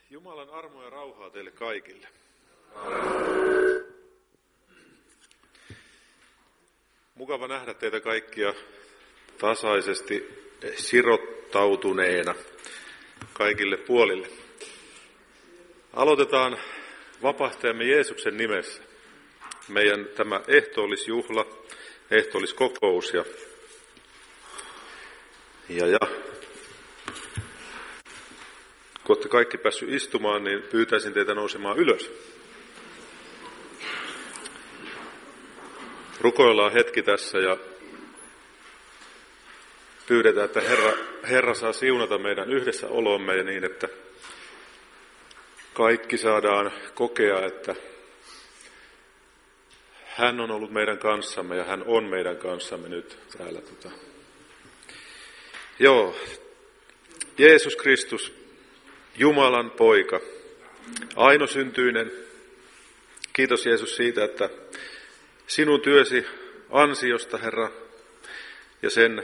Jumalan armoa ja rauhaa teille kaikille. Mukava nähdä teitä kaikkia tasaisesti sirottautuneena kaikille puolille. Aloitetaan vapahtajamme Jeesuksen nimessä. Meidän tämä ehtoollisjuhla, ehtoolliskokous ja kun olette kaikki päässyt istumaan, niin pyytäisin teitä nousemaan ylös. Rukoillaan hetki tässä ja pyydetään, että Herra saa siunata meidän yhdessä olomme ja niin, että kaikki saadaan kokea, että hän on ollut meidän kanssamme ja hän on meidän kanssamme nyt täällä. Jeesus Kristus, Jumalan poika, ainosyntyinen. Kiitos Jeesus siitä, että sinun työsi ansiosta, Herra, ja sen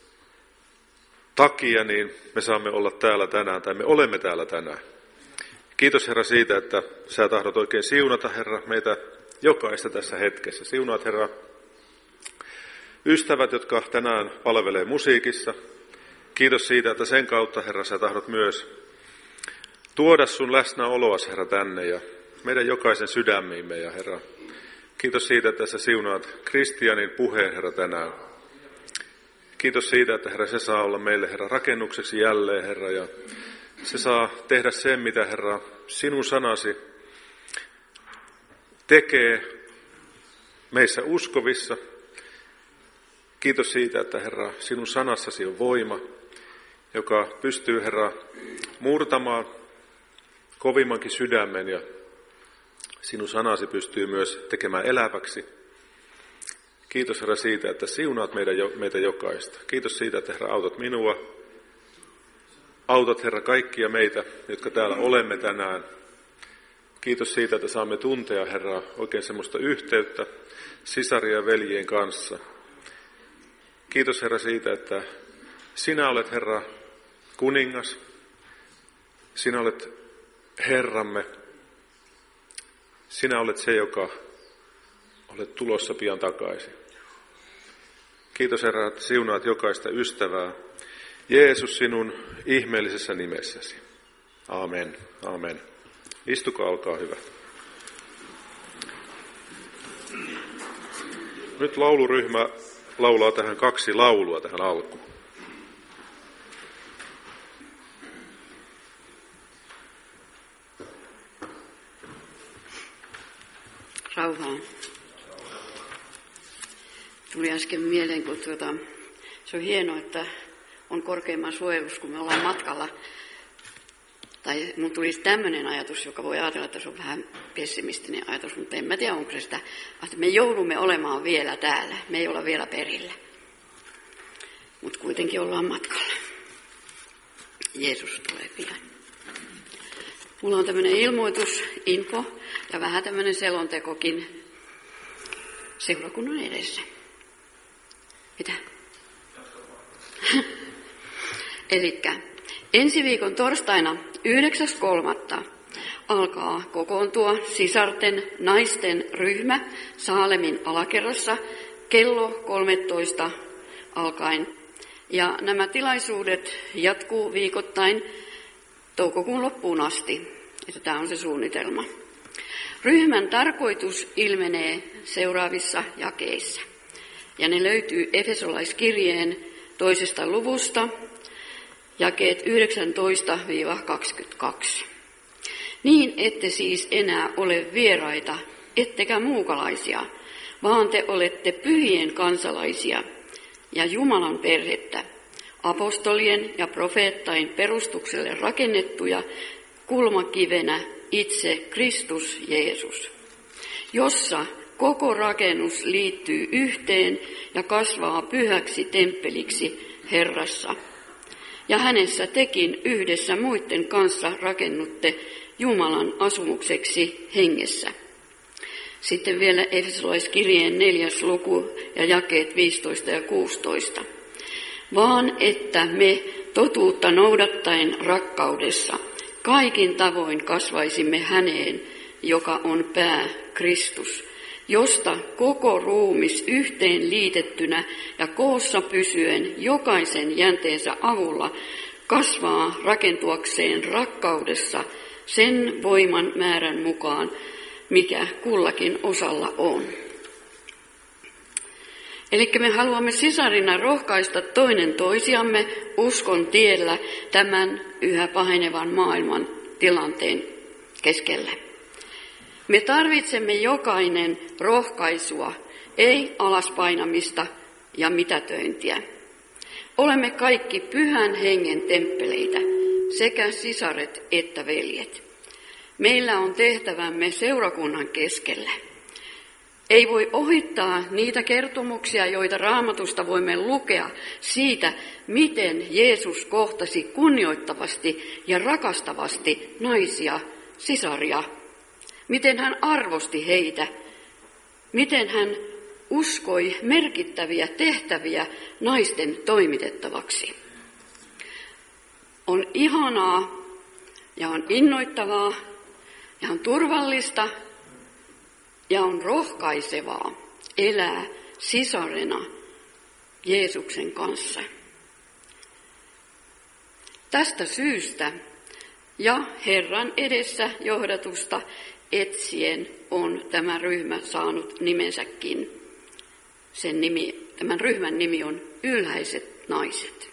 takia niin me saamme olla täällä tänään, tai me olemme täällä tänään. Kiitos Herra siitä, että sä tahdot oikein siunata, Herra, meitä jokaista tässä hetkessä. Siunaat, Herra, ystävät, jotka tänään palvelee musiikissa. Kiitos siitä, että sen kautta, Herra, sä tahdot myös tuoda sun läsnäoloas, Herra, tänne ja meidän jokaisen sydämiimme. Ja Herra, kiitos siitä, että sä siunaat Kristianin puheen, Herra, tänään. Kiitos siitä, että Herra, se saa olla meille, Herra, rakennukseksi jälleen, Herra, ja se saa tehdä sen, mitä, Herra, sinun sanasi tekee meissä uskovissa. Kiitos siitä, että, Herra, sinun sanassasi on voima, joka pystyy, Herra, murtamaan kovimmankin sydämen ja sinun sanasi pystyy myös tekemään eläväksi. Kiitos, Herra, siitä, että siunaat meitä jokaista. Kiitos siitä, että, Herra, autat minua. Autat, Herra, kaikkia meitä, jotka täällä olemme tänään. Kiitos siitä, että saamme tuntea, Herra, oikein semmoista yhteyttä sisarien ja veljien kanssa. Kiitos, Herra, siitä, että sinä olet, Herra, kuningas. Sinä olet Herramme. Sinä olet se, joka olet tulossa pian takaisin. Kiitos, Herra, että siunaat jokaista ystävää. Jeesus, sinun ihmeellisessä nimessäsi. Amen. Amen. Istukaa, olkaa hyvä. Nyt lauluryhmä laulaa tähän 2 laulua tähän alkuun. Rauhaa. Tuli äsken mieleen, kun se on hienoa, että on korkeimman suojelus, kun me ollaan matkalla. Tai mun tulisi tämmöinen ajatus, joka voi ajatella, että se on vähän pessimistinen ajatus, mutta en mä tiedä, onko se sitä, että me joudumme olemaan vielä täällä, me ei olla vielä perillä. Mutta kuitenkin ollaan matkalla. Jeesus tulee pian. Mulla on tämmöinen ilmoitusinfo ja vähän tämmöinen selontekokin seurakunnan edessä. Mitä? Elikkä ensi viikon torstaina 9.3. alkaa kokoontua sisarten naisten ryhmä Saalemin alakerrassa kello 13 alkaen. Ja nämä tilaisuudet jatkuu viikoittain toukokuun loppuun asti. Että tämä on se suunnitelma. Ryhmän tarkoitus ilmenee seuraavissa jakeissa. Ja ne löytyy Efesolaiskirjeen 2. luvusta, jakeet 19-22. Niin ette siis enää ole vieraita, ettekä muukalaisia, vaan te olette pyhien kansalaisia ja Jumalan perhettä, apostolien ja profeettain perustukselle rakennettuja kulmakivenä itse Kristus Jeesus, jossa koko rakennus liittyy yhteen ja kasvaa pyhäksi temppeliksi Herrassa. Ja hänessä tekin yhdessä muiden kanssa rakennutte Jumalan asumukseksi hengessä. Sitten vielä Efesolaiskirjeen 4. luku ja jakeet 15 ja 16. Vaan että me totuutta noudattaen rakkaudessa kaikin tavoin kasvaisimme häneen, joka on pää, Kristus, josta koko ruumis yhteen liitettynä ja koossa pysyen jokaisen jänteensä avulla kasvaa rakentuakseen rakkaudessa sen voiman määrän mukaan, mikä kullakin osalla on. Eli me haluamme sisarina rohkaista toinen toisiamme uskon tiellä tämän yhä pahenevan maailman tilanteen keskellä. Me tarvitsemme jokainen rohkaisua, ei alaspainamista ja mitätöintiä. Olemme kaikki pyhän hengen temppeleitä, sekä sisaret että veljet. Meillä on tehtävämme seurakunnan keskellä. Ei voi ohittaa niitä kertomuksia, joita Raamatusta voimme lukea siitä, miten Jeesus kohtasi kunnioittavasti ja rakastavasti naisia, sisaria. Miten hän arvosti heitä, miten hän uskoi merkittäviä tehtäviä naisten toimitettavaksi. On ihanaa ja on innoittavaa ja on turvallista ja on rohkaisevaa elää sisarena Jeesuksen kanssa. Tästä syystä ja Herran edessä johdatusta etsien on tämä ryhmä saanut nimensäkin. Tämän ryhmän nimi on Ylhäiset naiset.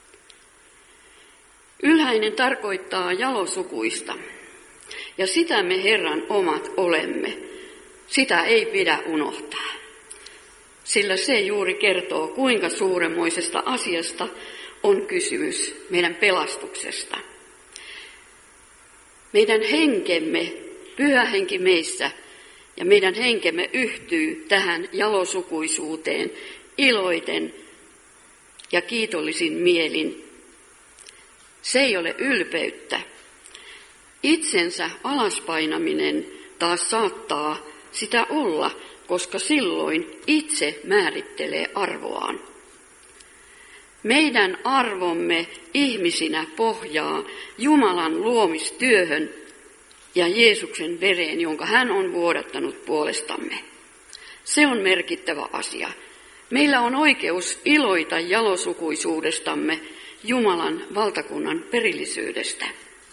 Ylhäinen tarkoittaa jalosukuista, ja sitä me Herran omat olemme. Sitä ei pidä unohtaa, sillä se juuri kertoo, kuinka suuremmoisesta asiasta on kysymys meidän pelastuksesta. Meidän henkemme, pyhä henki meissä, ja meidän henkemme yhtyy tähän jalosukuisuuteen iloiten ja kiitollisin mielin. Se ei ole ylpeyttä. Itsensä alaspainaminen taas saattaa sitä olla, koska silloin itse määrittelee arvoaan. Meidän arvomme ihmisinä pohjaa Jumalan luomistyöhön ja Jeesuksen vereen, jonka hän on vuodattanut puolestamme. Se on merkittävä asia. Meillä on oikeus iloita jalosukuisuudestamme, Jumalan valtakunnan perillisyydestä.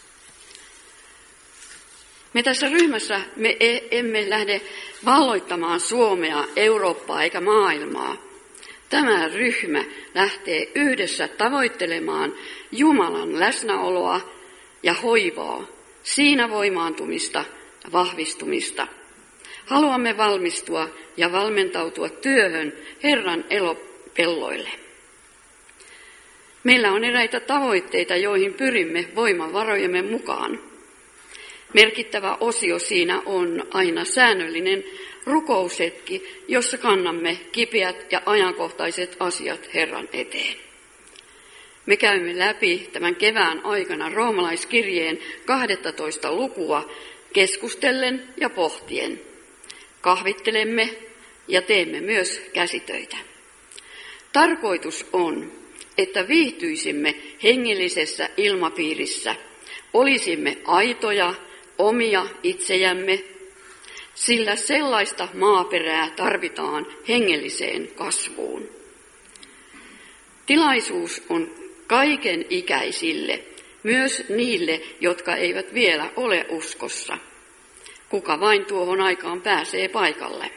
Me tässä ryhmässä emme lähde valloittamaan Suomea, Eurooppaa eikä maailmaa. Tämä ryhmä lähtee yhdessä tavoittelemaan Jumalan läsnäoloa ja hoivaa, siinä voimaantumista ja vahvistumista. Haluamme valmistua ja valmentautua työhön Herran elopelloille. Meillä on eräitä tavoitteita, joihin pyrimme voimavarojemme mukaan. Merkittävä osio siinä on aina säännöllinen rukoushetki, jossa kannamme kipeät ja ajankohtaiset asiat Herran eteen. Me käymme läpi tämän kevään aikana roomalaiskirjeen 12 lukua keskustellen ja pohtien. Kahvittelemme ja teemme myös käsitöitä. Tarkoitus on, että viihtyisimme hengellisessä ilmapiirissä, olisimme aitoja, omia itsejämme, sillä sellaista maaperää tarvitaan hengelliseen kasvuun. Tilaisuus on kaiken ikäisille, myös niille, jotka eivät vielä ole uskossa. Kuka vain tuohon aikaan pääsee paikalle.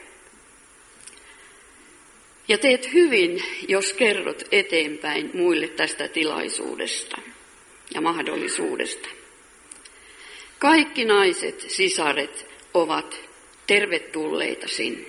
Ja teet hyvin, jos kerrot eteenpäin muille tästä tilaisuudesta ja mahdollisuudesta. Kaikki naiset, sisaret ovat tervetulleita sinne.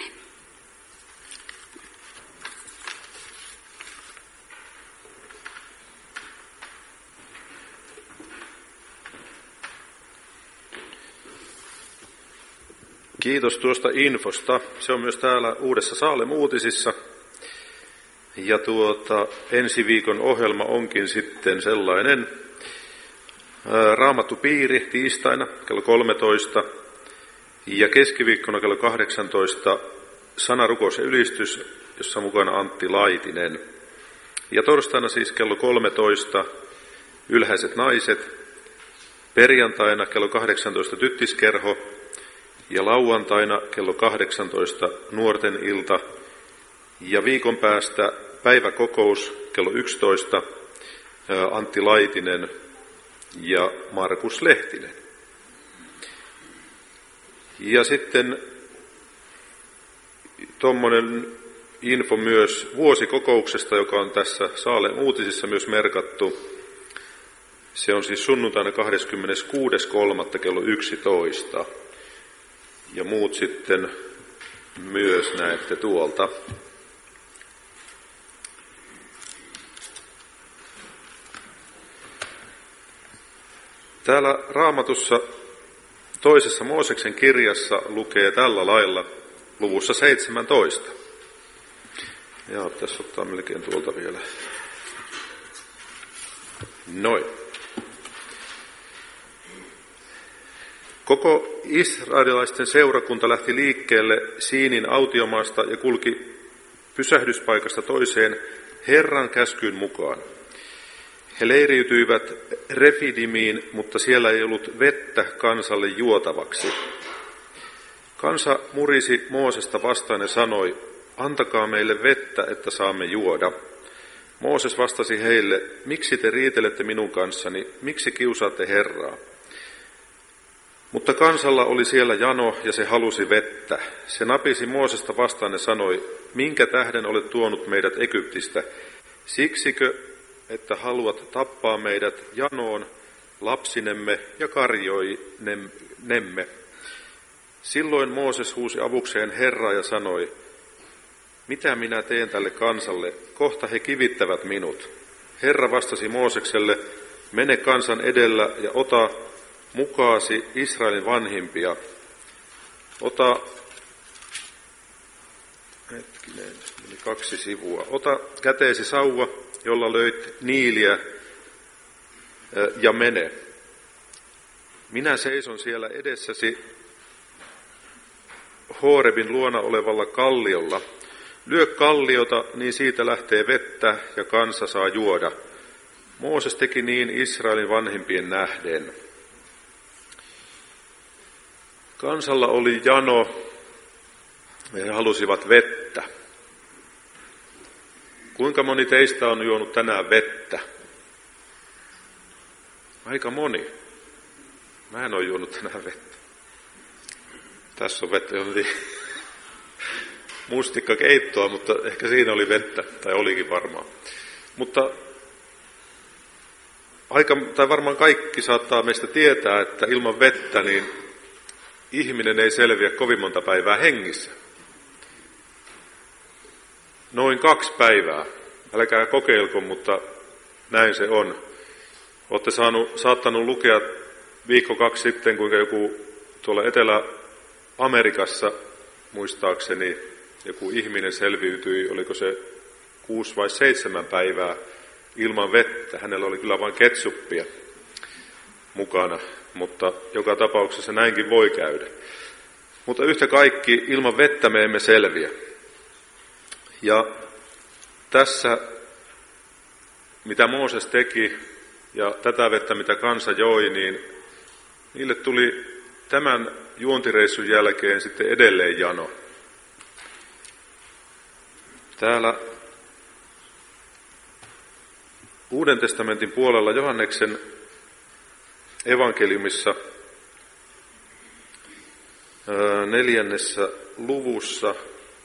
Kiitos tuosta infosta. Se on myös täällä Uudessa Saalem-uutisissa. Ja ensi viikon ohjelma onkin sitten sellainen Raamattupiiri tiistaina kello 13 ja keskiviikkona kello 18 sanarukous ja ylistys, jossa on mukana Antti Laitinen. Ja torstaina siis kello 13 Ylhäiset naiset perjantaina kello 18 tyttiskerho ja lauantaina kello 18 nuorten ilta ja viikon päästä päiväkokous kello 11 Antti Laitinen ja Markus Lehtinen. Ja sitten tuommoinen info myös vuosikokouksesta, joka on tässä Saalen uutisissa myös merkattu. Se on siis sunnuntaina 26.3. kello 11. Ja muut sitten myös näette tuolta. Täällä Raamatussa toisessa Mooseksen kirjassa lukee tällä lailla luvussa 17. Ja tässä ottaa melkein tuolta vielä. Noin. Koko israelilaisten seurakunta lähti liikkeelle Siinin autiomaasta ja kulki pysähdyspaikasta toiseen Herran käskyn mukaan. He leiriytyivät Refidimiin, mutta siellä ei ollut vettä kansalle juotavaksi. Kansa murisi Moosesta vastaan ja sanoi, antakaa meille vettä, että saamme juoda. Mooses vastasi heille, miksi te riitelette minun kanssani, miksi kiusaatte Herraa? Mutta kansalla oli siellä jano ja se halusi vettä. Se napisi Moosesta vastaan ja sanoi, minkä tähden olet tuonut meidät Egyptistä? Siksikö, että haluat tappaa meidät janoon, lapsinemme ja karjoinemme? Silloin Mooses huusi avukseen Herraa ja sanoi, mitä minä teen tälle kansalle? Kohta he kivittävät minut. Herra vastasi Moosekselle, mene kansan edellä ja ota mukaasi Israelin vanhimpia. Ota, meni 2 sivua. Ota käteesi sauva, jolla löit niiliä ja mene. Minä seison siellä edessäsi Horebin luona olevalla kalliolla. Lyö kalliota, niin siitä lähtee vettä ja kansa saa juoda. Mooses teki niin Israelin vanhimpien nähden. Kansalla oli jano ja he halusivat vettä. Kuinka moni teistä on juonut tänään vettä? Aika moni. Mä en ole juonut tänään vettä. Tässä on vettä, mustikkakeittoa, mutta ehkä siinä oli vettä, tai olikin varmaan. Mutta varmaan kaikki saattaa meistä tietää, että ilman vettä niin ihminen ei selviä kovin monta päivää hengissä. Noin 2 päivää. Älkää kokeilko, mutta näin se on. Olette saattanut lukea 1-2 viikkoa sitten, kuinka joku tuolla Etelä-Amerikassa, muistaakseni, joku ihminen selviytyi, oliko se 6 vai 7 päivää ilman vettä. Hänellä oli kyllä vain ketsuppia mukana, mutta joka tapauksessa näinkin voi käydä. Mutta yhtä kaikki, ilman vettä me emme selviä. Ja tässä, mitä Mooses teki ja tätä vettä, mitä kansa joi, niin niille tuli tämän juontireissun jälkeen sitten edelleen jano. Täällä Uuden testamentin puolella Johanneksen evankeliumissa 4. luvussa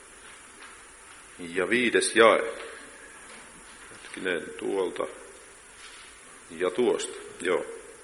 ja 5. jae. Hetkinen, tuolta ja tuosta, joo.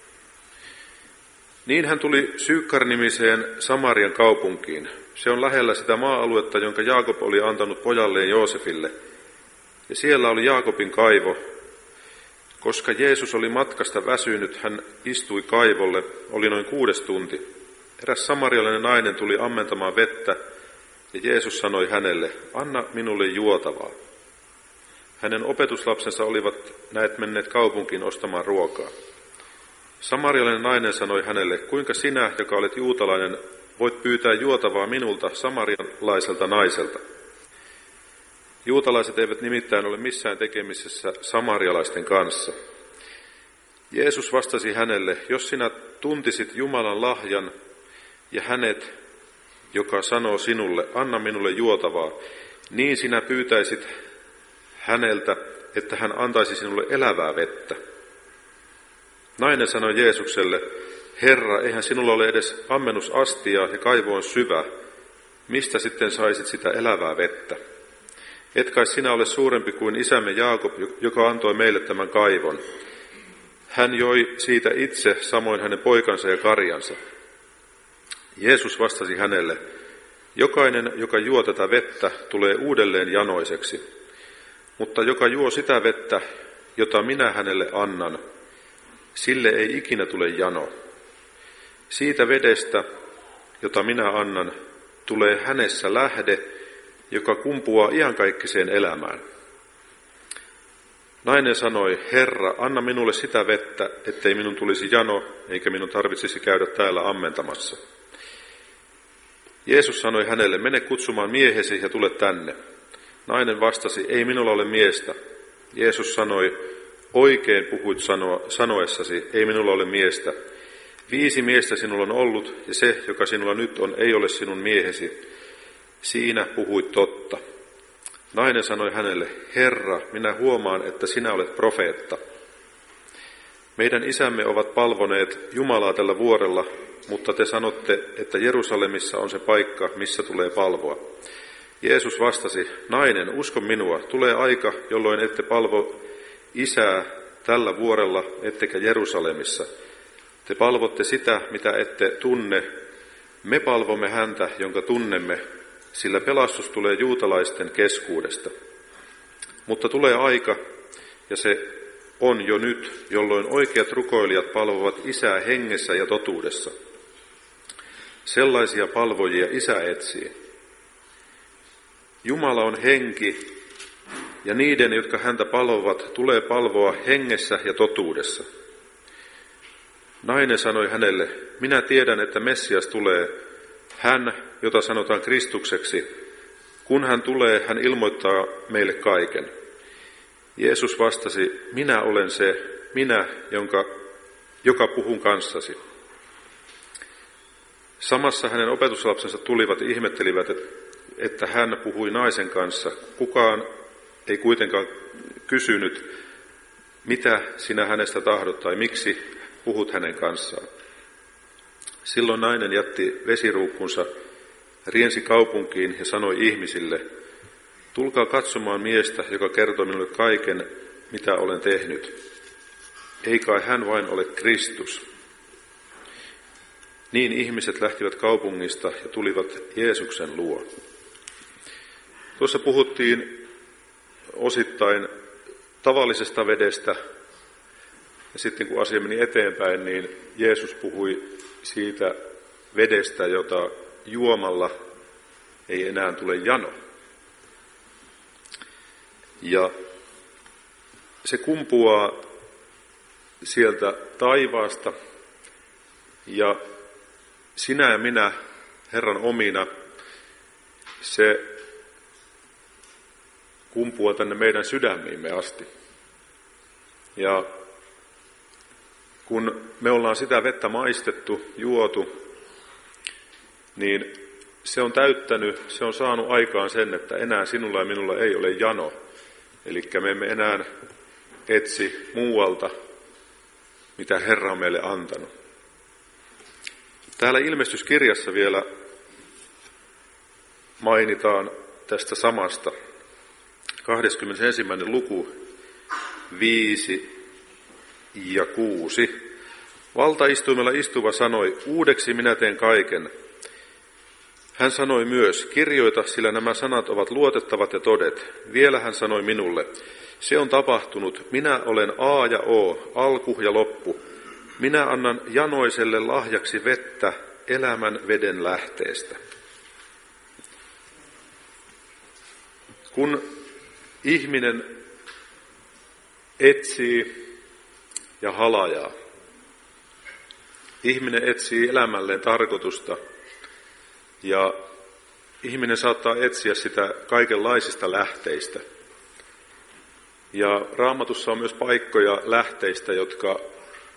Niin hän tuli Syykkar-nimiseen Samarian kaupunkiin. Se on lähellä sitä maa-aluetta, jonka Jaakob oli antanut pojalleen Joosefille. Ja siellä oli Jaakobin kaivo. Koska Jeesus oli matkasta väsynyt, hän istui kaivolle, oli noin 6 tunti. Eräs samarialainen nainen tuli ammentamaan vettä, ja Jeesus sanoi hänelle, anna minulle juotavaa. Hänen opetuslapsensa olivat näet menneet kaupunkiin ostamaan ruokaa. Samarialainen nainen sanoi hänelle, kuinka sinä, joka olet juutalainen, voit pyytää juotavaa minulta samarialaiselta naiselta. Juutalaiset eivät nimittäin ole missään tekemisessä samarialaisten kanssa. Jeesus vastasi hänelle, jos sinä tuntisit Jumalan lahjan ja hänet, joka sanoo sinulle, anna minulle juotavaa, niin sinä pyytäisit häneltä, että hän antaisi sinulle elävää vettä. Nainen sanoi Jeesukselle, Herra, eihän sinulla ole edes ammennusastia ja kaivo on syvä. Mistä sitten saisit sitä elävää vettä? Et kai sinä ole suurempi kuin isämme Jaakob, joka antoi meille tämän kaivon. Hän joi siitä itse, samoin hänen poikansa ja karjansa. Jeesus vastasi hänelle, jokainen, joka juo tätä vettä, tulee uudelleen janoiseksi. Mutta joka juo sitä vettä, jota minä hänelle annan, sille ei ikinä tule jano. Siitä vedestä, jota minä annan, tulee hänessä lähde, joka kumpuaa iankaikkiseen elämään. Nainen sanoi, Herra, anna minulle sitä vettä, ettei minun tulisi jano, eikä minun tarvitsisi käydä täällä ammentamassa. Jeesus sanoi hänelle, mene kutsumaan miehesi ja tule tänne. Nainen vastasi, ei minulla ole miestä. Jeesus sanoi, oikein puhuit sanoessasi, ei minulla ole miestä. 5 miestä sinulla on ollut, ja se, joka sinulla nyt on, ei ole sinun miehesi. Siinä puhuit totta. Nainen sanoi hänelle, Herra, minä huomaan, että sinä olet profeetta. Meidän isämme ovat palvoneet Jumalaa tällä vuorella, mutta te sanotte, että Jerusalemissa on se paikka, missä tulee palvoa. Jeesus vastasi, nainen, usko minua, tulee aika, jolloin ette palvo Isää tällä vuorella, ettekä Jerusalemissa. Te palvotte sitä, mitä ette tunne. Me palvomme häntä, jonka tunnemme, sillä pelastus tulee juutalaisten keskuudesta. Mutta tulee aika, ja se on jo nyt, jolloin oikeat rukoilijat palvovat Isää hengessä ja totuudessa. Sellaisia palvojia Isä etsii. Jumala on henki, ja niiden, jotka häntä palvovat, tulee palvoa hengessä ja totuudessa. Nainen sanoi hänelle, minä tiedän, että Messias tulee, hän, jota sanotaan Kristukseksi. Kun hän tulee, hän ilmoittaa meille kaiken. Jeesus vastasi, minä olen se, minä, joka puhun kanssasi. Samassa hänen opetuslapsensa tulivat ja ihmettelivät, että hän puhui naisen kanssa. Kukaan ei kuitenkaan kysynyt, mitä sinä hänestä tahdot tai miksi puhut hänen kanssaan. Silloin nainen jätti vesiruukkunsa, riensi kaupunkiin ja sanoi ihmisille, tulkaa katsomaan miestä, joka kertoo minulle kaiken, mitä olen tehnyt. Ei kai hän vain ole Kristus. Niin ihmiset lähtivät kaupungista ja tulivat Jeesuksen luo. Tuossa puhuttiin osittain tavallisesta vedestä, ja sitten kun asia meni eteenpäin, niin Jeesus puhui siitä vedestä, jota juomalla ei enää tule jano. Ja se kumpuaa sieltä taivaasta, ja sinä ja minä, Herran omina, se kumpuaa tänne meidän sydämiimme asti. Ja kun me ollaan sitä vettä maistettu, juotu, niin se on täyttänyt, se on saanut aikaan sen, että enää sinulla ja minulla ei ole jano. Eli me emme enää etsi muualta, mitä Herra on meille antanut. Täällä ilmestyskirjassa vielä mainitaan tästä samasta. 21. luku 5 ja 6. Valtaistuimella istuva sanoi, uudeksi minä teen kaiken. Hän sanoi myös, kirjoita, sillä nämä sanat ovat luotettavat ja todet. Vielä hän sanoi minulle, se on tapahtunut, minä olen A ja O, alku ja loppu. Minä annan janoiselle lahjaksi vettä elämän veden lähteestä. Kun ihminen etsii ja halajaa, ihminen etsii elämälleen tarkoitusta ja ihminen saattaa etsiä sitä kaikenlaisista lähteistä. Ja Raamatussa on myös paikkoja lähteistä, jotka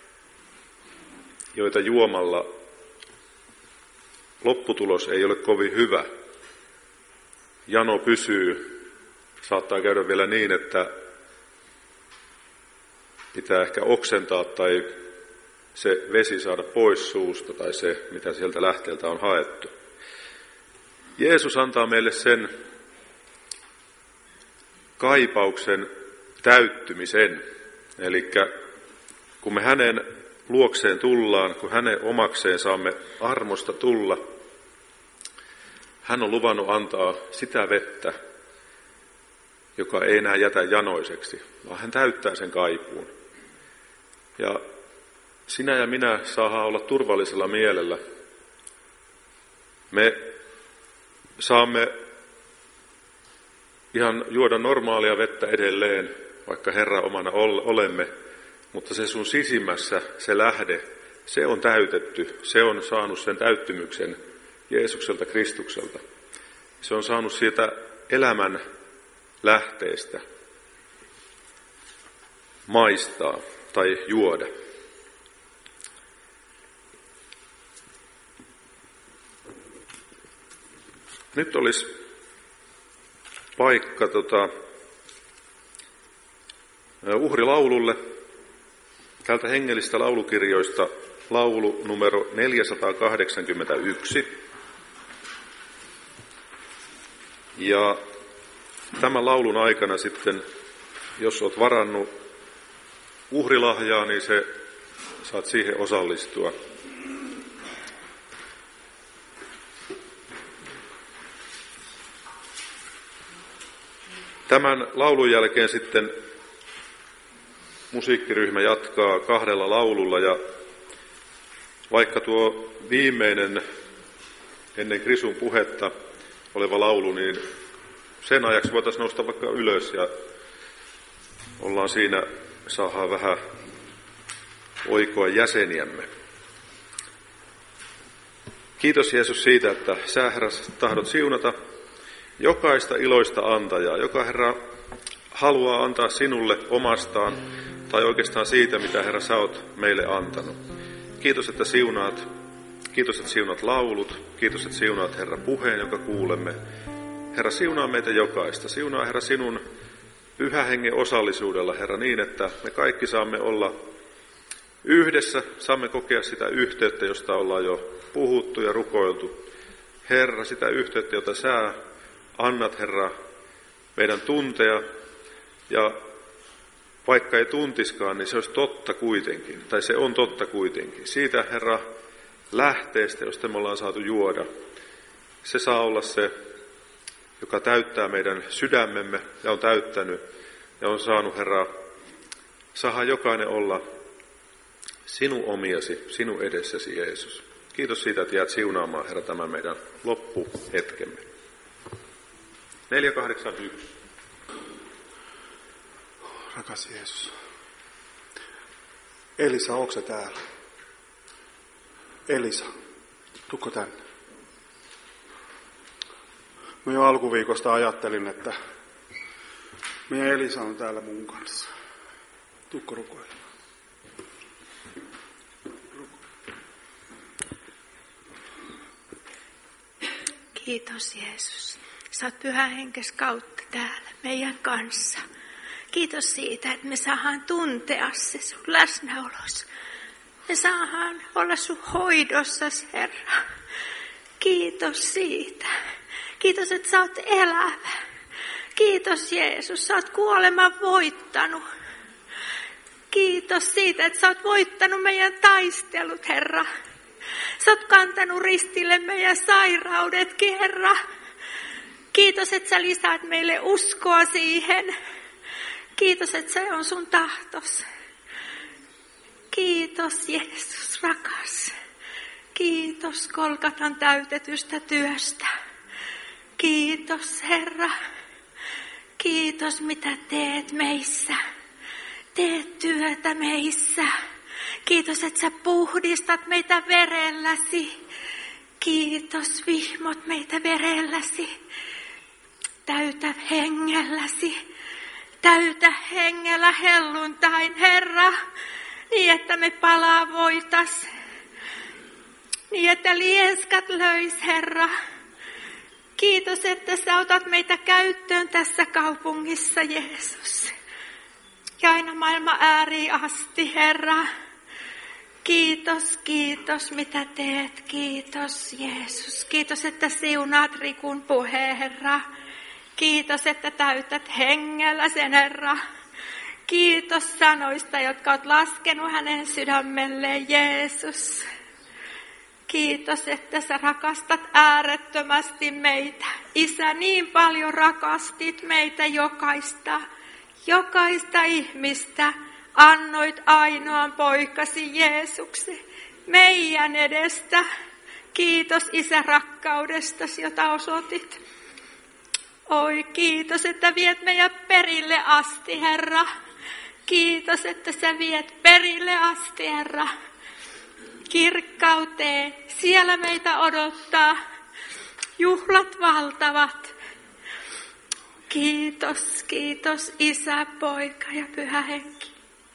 joita juomalla lopputulos ei ole kovin hyvä. Jano pysyy. Saattaa käydä vielä niin, että pitää ehkä oksentaa tai se vesi saada pois suusta tai se, mitä sieltä lähteeltä on haettu. Jeesus antaa meille sen kaipauksen täyttymisen. Eli kun me hänen luokseen tullaan, kun hänen omakseen saamme armosta tulla, hän on luvannut antaa sitä vettä, joka ei enää jätä janoiseksi, vaan hän täyttää sen kaipuun. Ja sinä ja minä saadaan olla turvallisella mielellä. Me saamme ihan juoda normaalia vettä edelleen, vaikka Herra omana olemme, mutta se sun sisimmässä, se lähde, se on täytetty, se on saanut sen täyttymyksen Jeesukselta Kristukselta. Se on saanut siitä elämän lähteestä maistaa tai juoda. Nyt olisi paikka uhrilaululle. Täältä hengellistä laulukirjoista laulu numero 481. Ja tämän laulun aikana sitten, jos olet varannut uhrilahjaa, niin saat siihen osallistua. Tämän laulun jälkeen sitten musiikkiryhmä jatkaa 2 laululla, ja vaikka tuo viimeinen ennen Krisun puhetta oleva laulu, niin sen ajaksi voitaisiin nousta vaikka ylös ja ollaan siinä, saadaan vähän oikoa jäseniämme. Kiitos Jeesus siitä, että sä, Herra, tahdot siunata jokaista iloista antajaa, joka, Herra, haluaa antaa sinulle omastaan tai oikeastaan siitä, mitä, Herra, sä oot meille antanut. Kiitos, että siunaat. Kiitos, että siunaat laulut. Kiitos, että siunaat, Herra, puheen, jonka kuulemme. Herra, siunaa meitä jokaista. Siunaa, Herra, sinun Pyhän Hengen osallisuudella, Herra, niin, että me kaikki saamme olla yhdessä, saamme kokea sitä yhteyttä, josta ollaan jo puhuttu ja rukoiltu. Herra, sitä yhteyttä, jota sä annat, Herra, meidän tuntea, ja vaikka ei tuntiskaan, niin se olisi totta kuitenkin, tai se on totta kuitenkin. Siitä, Herra, lähteestä, josta me ollaan saatu juoda, se saa olla se, joka täyttää meidän sydämemme ja on täyttänyt ja on saanut, Herra, saada jokainen olla sinun omiasi, sinun edessäsi, Jeesus. Kiitos siitä, että jäät siunaamaan, Herra, tämän meidän loppuhetkemme. 481. Rakas Jeesus. Elisa, onko se täällä? Elisa, tuukko tänne? Mä jo alkuviikosta ajattelin, että meidän Elisa on täällä mun kanssa. Tuukko rukoilemaan? Kiitos Jeesus. Sä oot Pyhän Henkes kautta täällä meidän kanssa. Kiitos siitä, että me saadaan tuntea se sun läsnäolos. Me saadaan olla sun hoidossasi, Herra. Kiitos siitä. Kiitos, että sä oot elävä. Kiitos Jeesus, sä oot kuoleman voittanut. Kiitos siitä, että sä oot voittanut meidän taistelut, Herra. Sä oot kantanut ristille meidän sairaudetkin, Herra. Kiitos, että sä lisäät meille uskoa siihen. Kiitos, että se on sun tahtos. Kiitos Jeesus, rakas. Kiitos Golgatan täytetystä työstä. Kiitos Herra. Kiitos mitä teet meissä. Teet työtä meissä. Kiitos, että sä puhdistat meitä verelläsi. Kiitos, vihmot meitä verelläsi. Täytä hengelläsi. Täytä hengellä helluntain, Herra, niin että me palavoitais niin että lieskat löis, Herra. Kiitos, että sä otat meitä käyttöön tässä kaupungissa, Jeesus. Ja aina maailman ääriin asti, Herra. Kiitos, kiitos, mitä teet. Kiitos, Jeesus. Kiitos, että siunaat Rikun puheen, Herra. Kiitos, että täytät hengellä sen, Herra. Kiitos sanoista, jotka olet laskenut hänen sydämelleen, Jeesus. Kiitos, että sä rakastat äärettömästi meitä. Isä, niin paljon rakastit meitä jokaista ihmistä. Annoit ainoan poikasi Jeesuksen meidän edestä. Kiitos, Isä, rakkaudestasi, jota osoitit. Oi, kiitos, että viet meidän perille asti, Herra. Kiitos, että sä viet perille asti, Herra. Kirkkauteen. Siellä meitä odottaa juhlat valtavat. Kiitos, kiitos, Isä, Poika ja Pyhä Henki.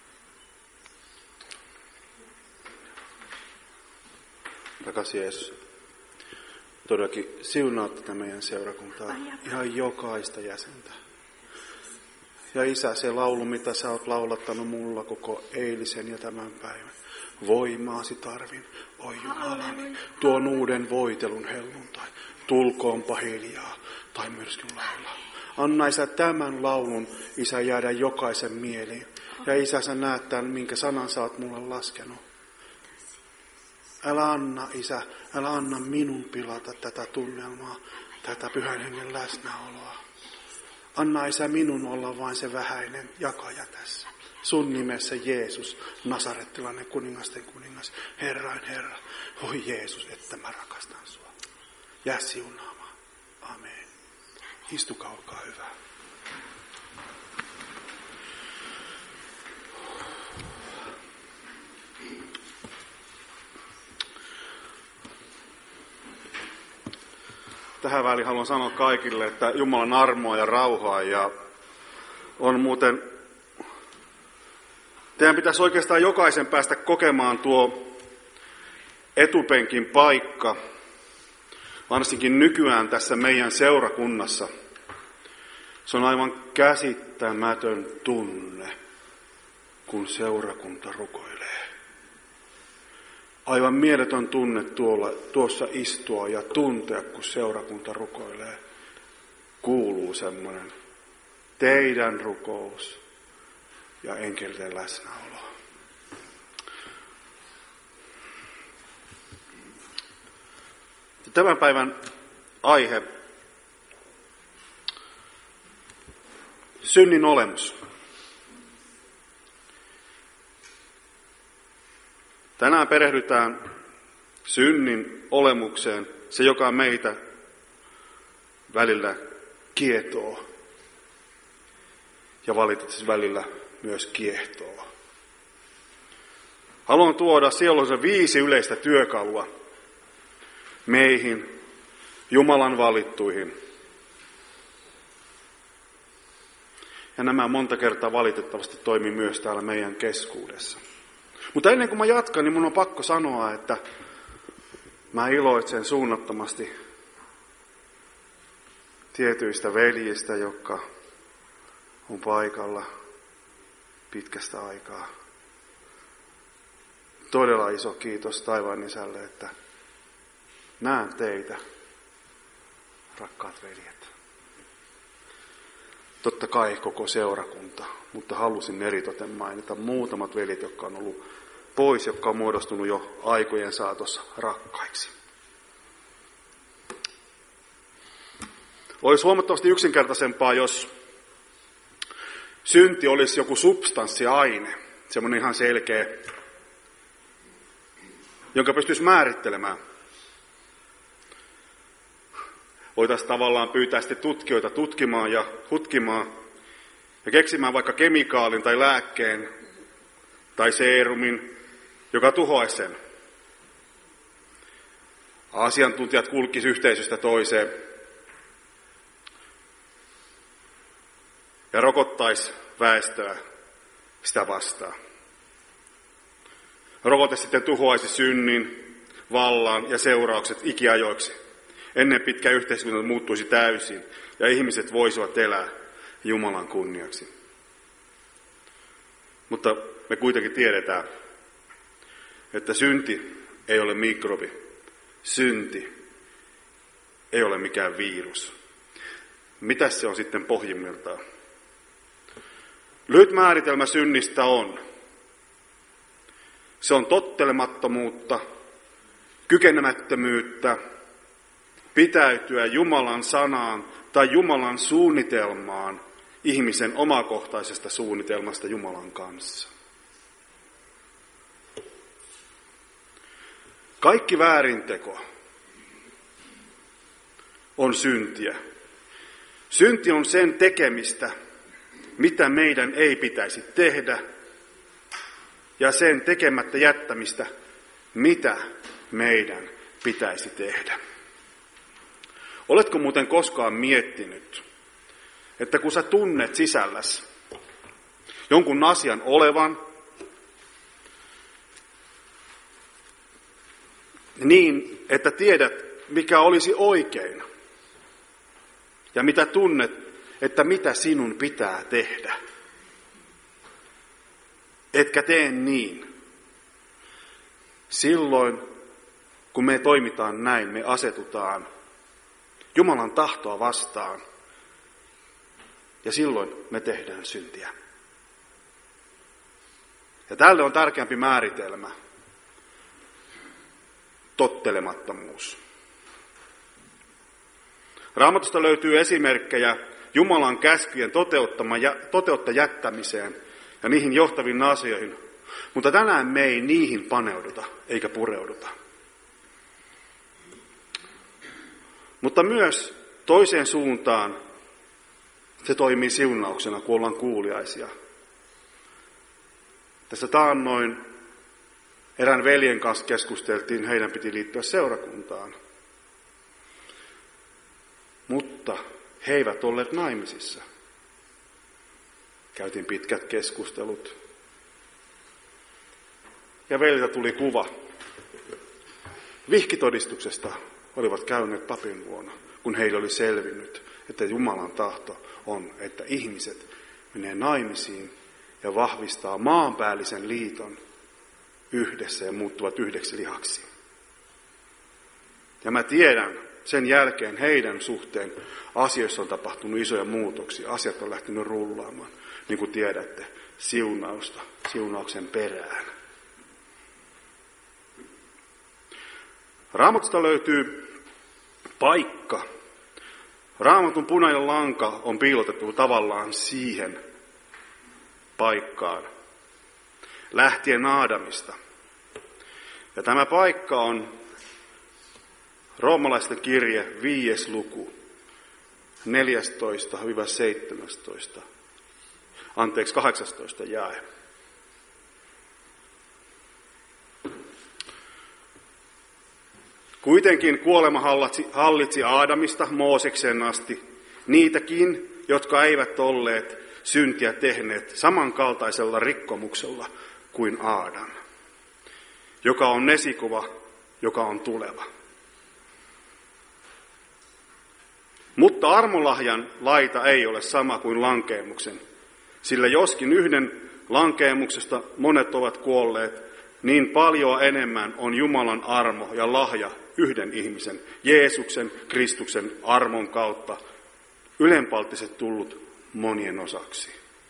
Rakas Jeesus, todellakin siunaat tätä meidän seurakuntaa, ihan jokaista jäsentä. Ja Isä, se laulu, mitä sä oot laulattanut mulla koko eilisen ja tämän päivän. Voimaasi tarvin, oi Jumalani, tuon uuden voitelun helluntai. Tulkoonpa hiljaa tai myrskyn laulaa. Anna, Isä, tämän laulun, Isä, jäädä jokaisen mieliin. Ja Isä, sä näet tämän, minkä sanan sä oot mulle laskenut. Älä anna, Isä, älä anna minun pilata tätä tunnelmaa, tätä Pyhän Hengen läsnäoloa. Anna, Isä, minun olla vain se vähäinen jakaja tässä. Sun nimessä Jeesus, nasarettilainen kuningasten kuningas, Herrain Herra. Oi Jeesus, että mä rakastan sua. Jää siunaamaan. Amen. Istukaa, olkaa hyvä. Tähän väliin haluan sanoa kaikille, että Jumalan armoa ja rauhaa ja on muuten, teidän pitäisi oikeastaan jokaisen päästä kokemaan tuo etupenkin paikka, varsinkin nykyään tässä meidän seurakunnassa. Se on aivan käsittämätön tunne, kun seurakunta rukoilee. Aivan mieletön tunne tuossa istua ja tuntea, kun seurakunta rukoilee. Kuuluu semmoinen teidän rukous ja enkelten läsnäolo. Tämän päivän aihe, synnin olemus. Tänään perehdytään synnin olemukseen, se joka meitä välillä kietoo ja valitettavasti välillä myös kiehtoo. Haluan tuoda sielullisen 5 yleistä työkalua meihin, Jumalan valittuihin. Ja nämä monta kertaa valitettavasti toimii myös täällä meidän keskuudessa. Mutta ennen kuin mä jatkan, niin mun on pakko sanoa, että mä iloitsen suunnattomasti tietyistä veljistä, jotka on paikalla pitkästä aikaa. Todella iso kiitos taivaan Isälle, että näen teitä, rakkaat veljet. Totta kai koko seurakunta, mutta halusin eritoten mainita muutamat veljet, jotka on ollut pois, jotka on muodostunut jo aikojen saatossa rakkaiksi. Olisi huomattavasti yksinkertaisempaa, jos synti olisi joku substanssiaine, semmoinen ihan selkeä, jonka pystyisi määrittelemään. Voitaisiin tavallaan pyytää sitten tutkijoita tutkimaan ja hutkimaan ja keksimään vaikka kemikaalin tai lääkkeen tai seerumin, joka tuhoaisi sen. Asiantuntijat kulkisivat yhteisöstä toiseen ja rokottaisi väestöä sitä vastaan. Rokote sitten tuhoaisi synnin, vallan ja seuraukset ikiajoiksi. Ennen pitkä yhteiskunta muuttuisi täysin ja ihmiset voisivat elää Jumalan kunniaksi. Mutta me kuitenkin tiedetään, että synti ei ole mikrobi. Synti ei ole mikään virus. Mitä se on sitten pohjimmiltaan? Lyhyt määritelmä synnistä on. Se on tottelemattomuutta, kykenemättömyyttä, pitäytyä Jumalan sanaan tai Jumalan suunnitelmaan ihmisen omakohtaisesta suunnitelmasta Jumalan kanssa. Kaikki väärinteko on syntiä. Synti on sen tekemistä, mitä meidän ei pitäisi tehdä, ja sen tekemättä jättämistä, mitä meidän pitäisi tehdä. Oletko muuten koskaan miettinyt, että kun sä tunnet sisälläsi jonkun asian olevan niin, että tiedät, mikä olisi oikein, ja mitä tunnet, että mitä sinun pitää tehdä, etkä tee niin. Silloin, kun me toimitaan näin, me asetutaan Jumalan tahtoa vastaan, ja silloin me tehdään syntiä. Ja tälle on tärkeämpi määritelmä: tottelemattomuus. Raamatusta löytyy esimerkkejä Jumalan käskyjen toteutta jättämiseen ja niihin johtaviin asioihin, mutta tänään me ei niihin paneuduta eikä pureuduta. Mutta myös toiseen suuntaan se toimii siunauksena, kun ollaan kuuliaisia. Tässä taannoin erään veljen kanssa keskusteltiin, heidän piti liittyä seurakuntaan. Mutta he eivät olleet naimisissa. Käytiin pitkät keskustelut. Ja veljeltä tuli kuva. Vihkitodistuksesta olivat käyneet papin luona, kun heille oli selvinnyt, että Jumalan tahto on, että ihmiset menee naimisiin ja vahvistaa maanpäällisen liiton yhdessä ja muuttuvat yhdeksi lihaksi. Ja mä tiedän, sen jälkeen heidän suhteen asioissa on tapahtunut isoja muutoksia. Asiat on lähtenyt rullaamaan, niin kuin tiedätte, siunauksen perään. Raamatusta löytyy paikka. Raamatun punainen lanka on piilotettu tavallaan siihen paikkaan, lähtien Aadamista. Ja tämä paikka on Roomalaisten kirje 5. luku, 18 jae. Kuitenkin kuolema hallitsi Aadamista Moosekseen asti niitäkin, jotka eivät olleet syntiä tehneet samankaltaisella rikkomuksella kuin Aadam, joka on esikuva, joka on tuleva. Mutta armolahjan laita ei ole sama kuin lankeemuksen, sillä joskin yhden lankeemuksesta monet ovat kuolleet, niin paljon enemmän on Jumalan armo ja lahja yhden ihmisen, Jeesuksen, Kristuksen armon kautta, ylenpalttiset tullut monien osaksi.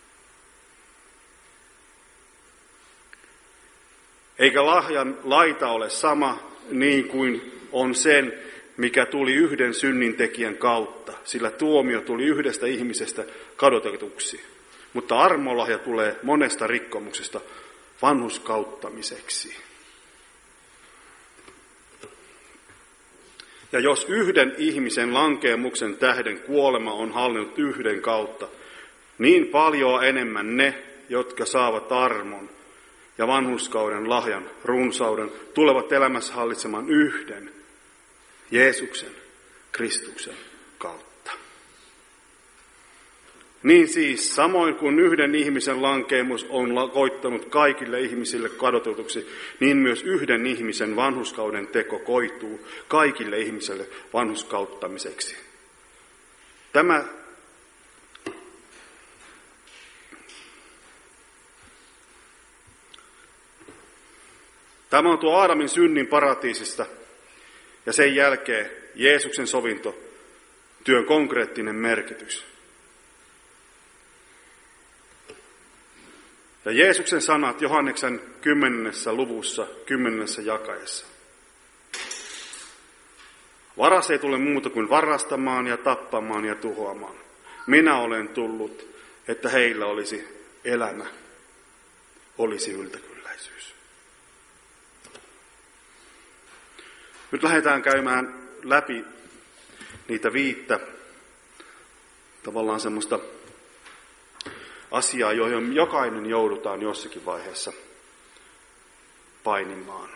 Eikä lahjan laita ole sama niin kuin on sen, mikä tuli yhden synnintekijän kautta, sillä tuomio tuli yhdestä ihmisestä kadotetuksi. Mutta armolahja tulee monesta rikkomuksesta vanhurskauttamiseksi. Ja jos yhden ihmisen lankeemuksen tähden kuolema on hallinnut yhden kautta, niin paljon enemmän ne, jotka saavat armon ja vanhurskauden lahjan runsauden, tulevat elämässä hallitsemaan yhden, Jeesuksen, Kristuksen kautta. Niin siis, samoin kuin yhden ihmisen lankeemus on koittanut kaikille ihmisille kadotetuksi, niin myös yhden ihmisen vanhurskauden teko koituu kaikille ihmisille vanhurskauttamiseksi. Tämä on tuo Aadamin synnin paratiisista ja sen jälkeen Jeesuksen sovintotyön konkreettinen merkitys. Ja Jeesuksen sanat Johanneksen 10. luvussa, 10. jakeessa. Varas ei tule muuta kuin varastamaan ja tappamaan ja tuhoamaan. Minä olen tullut, että heillä olisi elämä, olisi yltäkylläisyys. Nyt lähdetään käymään läpi niitä 5 tavallaan semmoista asiaa, joihin jokainen joudutaan jossakin vaiheessa painimaan.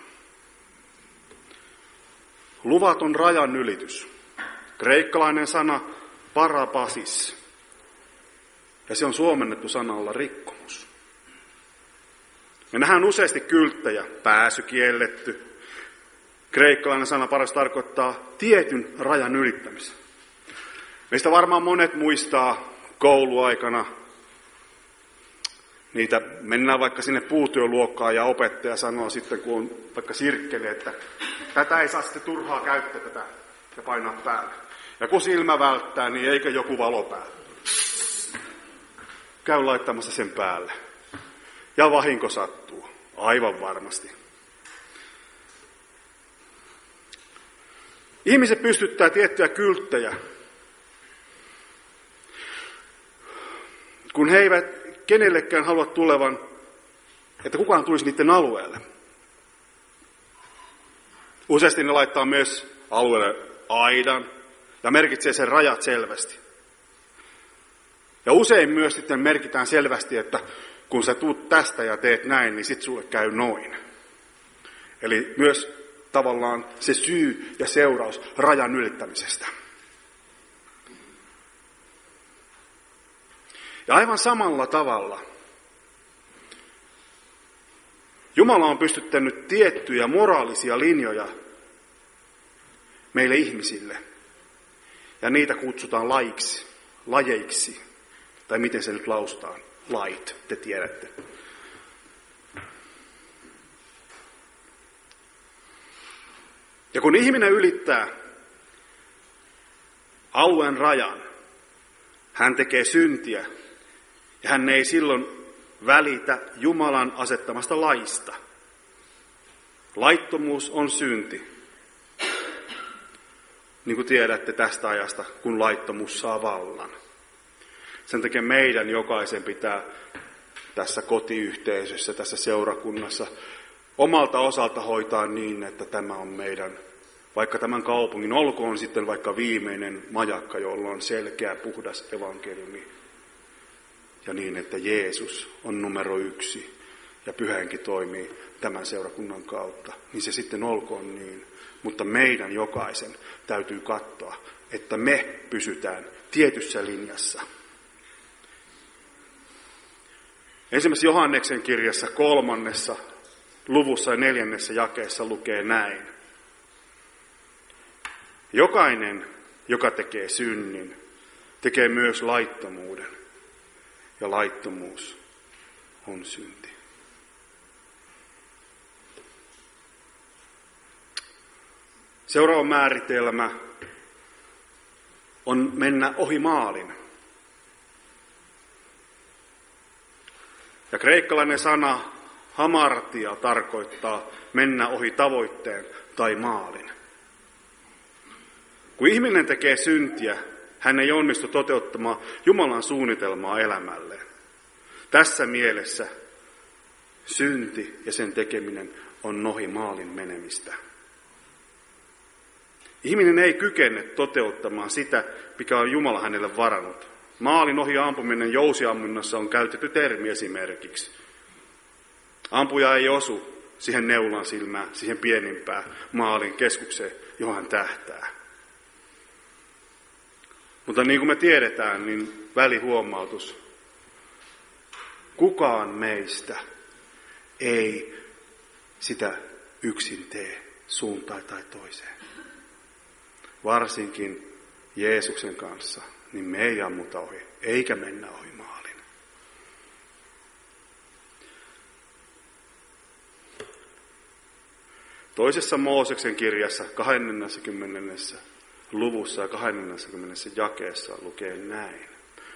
Luvaton rajan ylitys. Kreikkalainen sana parabasis. Ja se on suomennettu sanalla rikkomus. Me nähdään useasti kylttejä, pääsy kielletty. Kreikkalainen sana paras tarkoittaa tietyn rajan ylittämistä. Meistä varmaan monet muistaa kouluaikana niitä, mennään vaikka sinne puutyöluokkaan ja opettaja sanoo sitten, kun on vaikka sirkkeli, että tätä ei saa sitten turhaa käyttää tätä ja painaa päälle. Ja kun silmä välttää, niin eikä joku valo päälle. Käy laittamassa sen päälle. Ja vahinko sattuu. Aivan varmasti. Ihmiset pystyttää tiettyjä kylttejä, kun he eivät kenellekään halua tulevan, että kukaan tulisi niiden alueelle. Useasti ne laittaa myös alueelle aidan ja merkitsee sen rajat selvästi. Ja usein myös sitten merkitään selvästi, että kun sä tuut tästä ja teet näin, niin sit sulle käy noin. Eli myös tavallaan se syy ja seuraus rajan ylittämisestä. Ja aivan samalla tavalla Jumala on pystyttänyt tiettyjä moraalisia linjoja meille ihmisille. Ja niitä kutsutaan lajeiksi. Tai miten se nyt lausutaan? Lait, te tiedätte. Ja kun ihminen ylittää alueen rajan, hän tekee syntiä ja hän ei silloin välitä Jumalan asettamasta laista. Laittomuus on synti. Niin kuin tiedätte tästä ajasta, kun laittomuus saa vallan. Sen takia meidän jokaisen pitää tässä kotiyhteisössä, tässä seurakunnassa omalta osalta hoitaa niin, että tämä on meidän, vaikka tämän kaupungin, olkoon sitten vaikka viimeinen majakka, jolla on selkeä, puhdas evankeliumi. Ja niin, että Jeesus on numero 1 ja Pyhä Henki toimii tämän seurakunnan kautta. Niin se sitten olkoon niin. Mutta meidän jokaisen täytyy katsoa, että me pysytään tietyssä linjassa. Ensimmäisessä Johanneksen kirjassa 3. luvussa ja 4. jakeessa lukee näin. Jokainen, joka tekee synnin, tekee myös laittomuuden. Ja laittomuus on synti. Seuraava määritelmä on mennä ohi maalin. Ja kreikkalainen sana hamartia tarkoittaa mennä ohi tavoitteen tai maalin. Kun ihminen tekee syntiä, hän ei onnistu toteuttamaan Jumalan suunnitelmaa elämälleen. Tässä mielessä synti ja sen tekeminen on ohi maalin menemistä. Ihminen ei kykene toteuttamaan sitä, mikä on Jumala hänelle varannut. Maalin ohi ampuminen jousiammunnassa on käytetty termi esimerkiksi. Ampuja ei osu siihen neulan silmään, siihen pienimpään maalin keskukseen, johon hän tähtää. Mutta niin kuin me tiedetään, niin välihuomautus. Kukaan meistä ei sitä yksin tee suuntaan tai toiseen. Varsinkin Jeesuksen kanssa, niin me ei ammuta ohi, eikä mennä ohi maalin. Toisessa Mooseksen kirjassa 20. luvussa ja 20. jakeessa lukee näin.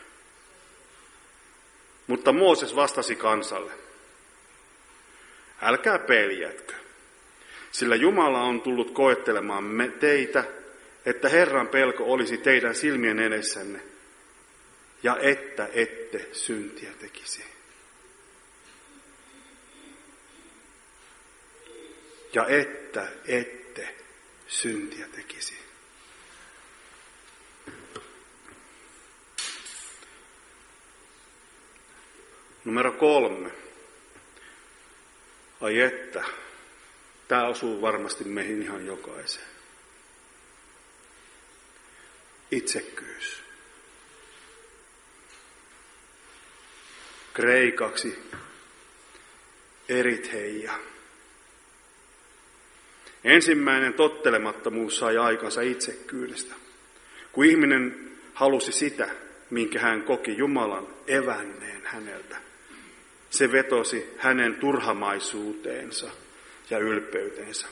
Mutta Mooses vastasi kansalle, älkää peljätkö, sillä Jumala on tullut koettelemaan teitä, että Herran pelko olisi teidän silmien edessänne, ja että ette syntiä tekisi. Ja että ette syntiä tekisi. Numero 3. Ai että. Tämä osuu varmasti meihin ihan jokaiseen. Itsekkyys. Kreikaksi eritheia. Ensimmäinen tottelemattomuus sai aikansa itsekkyydestä. Kun ihminen halusi sitä, minkä hän koki Jumalan evänneen häneltä, se vetosi hänen turhamaisuuteensa ja ylpeyteensä.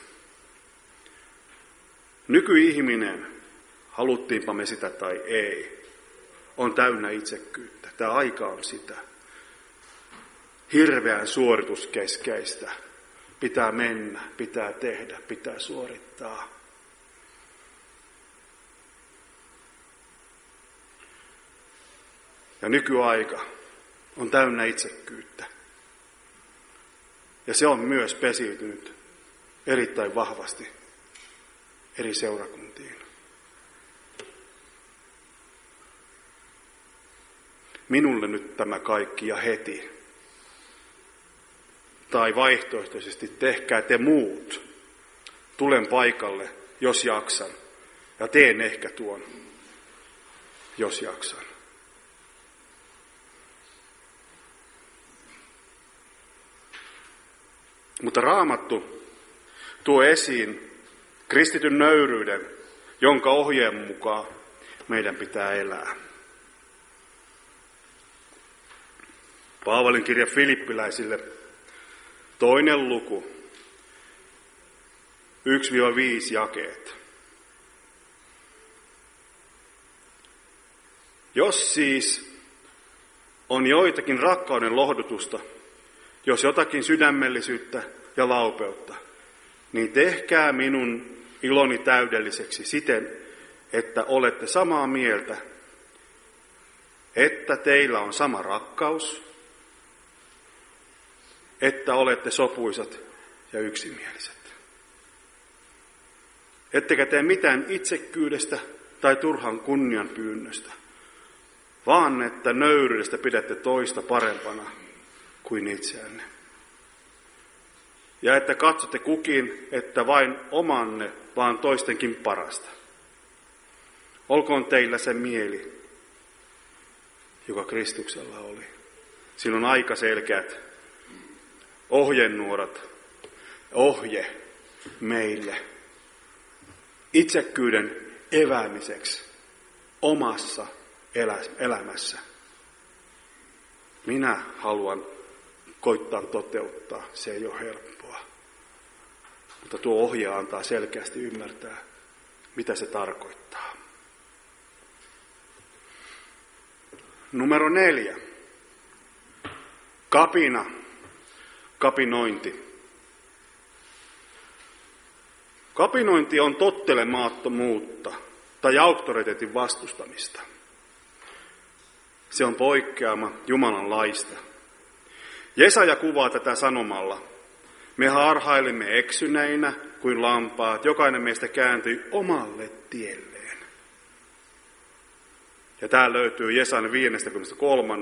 Nykyihminen, haluttiinpa me sitä tai ei, on täynnä itsekkyyttä. Tämä aika on sitä. Hirveän suorituskeskeistä. Pitää mennä, pitää tehdä, pitää suorittaa. Ja nykyaika on täynnä itsekkyyttä. Ja se on myös pesiytynyt erittäin vahvasti eri seurakuntiin. Minulle nyt tämä kaikki ja heti. Tai vaihtoehtoisesti tehkää te muut. Tulen paikalle, jos jaksan. Ja teen ehkä tuon, jos jaksan. Mutta Raamattu tuo esiin kristityn nöyryyden, jonka ohjeen mukaan meidän pitää elää. Paavalin kirja Filippiläisille 2. luku, 1-5 jakeet. Jos siis on joitakin rakkauden lohdutusta, jos jotakin sydämellisyyttä ja laupeutta, niin tehkää minun iloni täydelliseksi siten, että olette samaa mieltä, että teillä on sama rakkaus, että olette sopuisat ja yksimieliset. Ettekä tee mitään itsekkyydestä tai turhan kunnian pyynnöstä, vaan että nöyryydestä pidätte toista parempana kuin itseänne. Ja että katsotte kukin, että vain omanne, vaan toistenkin parasta. Olkoon teillä se mieli, joka Kristuksella oli. Siinä on aika selkeät ohjenuorat, ohje meille itsekkyyden eväämiseksi omassa elämässä. Minä haluan koittaa toteuttaa, se ei ole helppoa. Mutta tuo ohje antaa selkeästi ymmärtää, mitä se tarkoittaa. Numero 4. Kapinointi. Kapinointi on tottelemattomuutta tai auktoriteetin vastustamista. Se on poikkeama Jumalan laista. Jesaja kuvaa tätä sanomalla: me harhailimme eksyneinä kuin lampaat, jokainen meistä kääntyi omalle tielleen. Ja tämä löytyy Jesajan 53.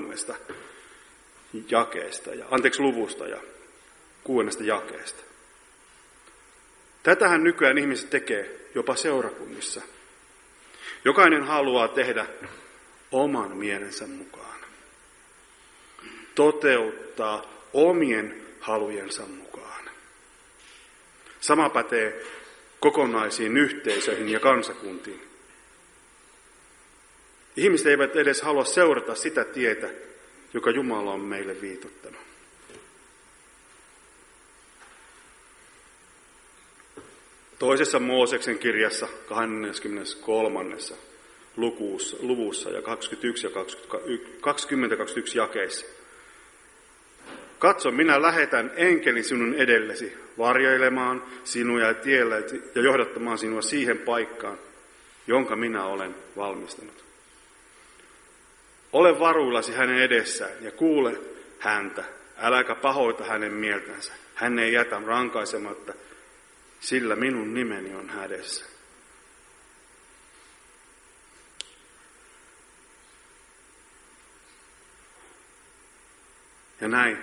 luvusta ja 6. jakeesta. Tätähän nykyään ihmiset tekee jopa seurakunnissa. Jokainen haluaa tehdä oman mielensä mukaan. Toteuttaa omien halujensa mukaan. Sama pätee kokonaisiin yhteisöihin ja kansakuntiin. Ihmiset eivät edes halua seurata sitä tietä, joka Jumala on meille viitottanut. Toisessa Mooseksen kirjassa 23. luvussa ja 21 ja 20-21 jakeissa. Katso, minä lähetän enkelin sinun edellesi, varjailemaan sinua ja tiellesi ja johdattamaan sinua siihen paikkaan, jonka minä olen valmistanut. Ole varuillasi hänen edessään ja kuule häntä, äläkä pahoita hänen mieltänsä. Hän ei jätä rankaisematta, sillä minun nimeni on hädessä. Ja näin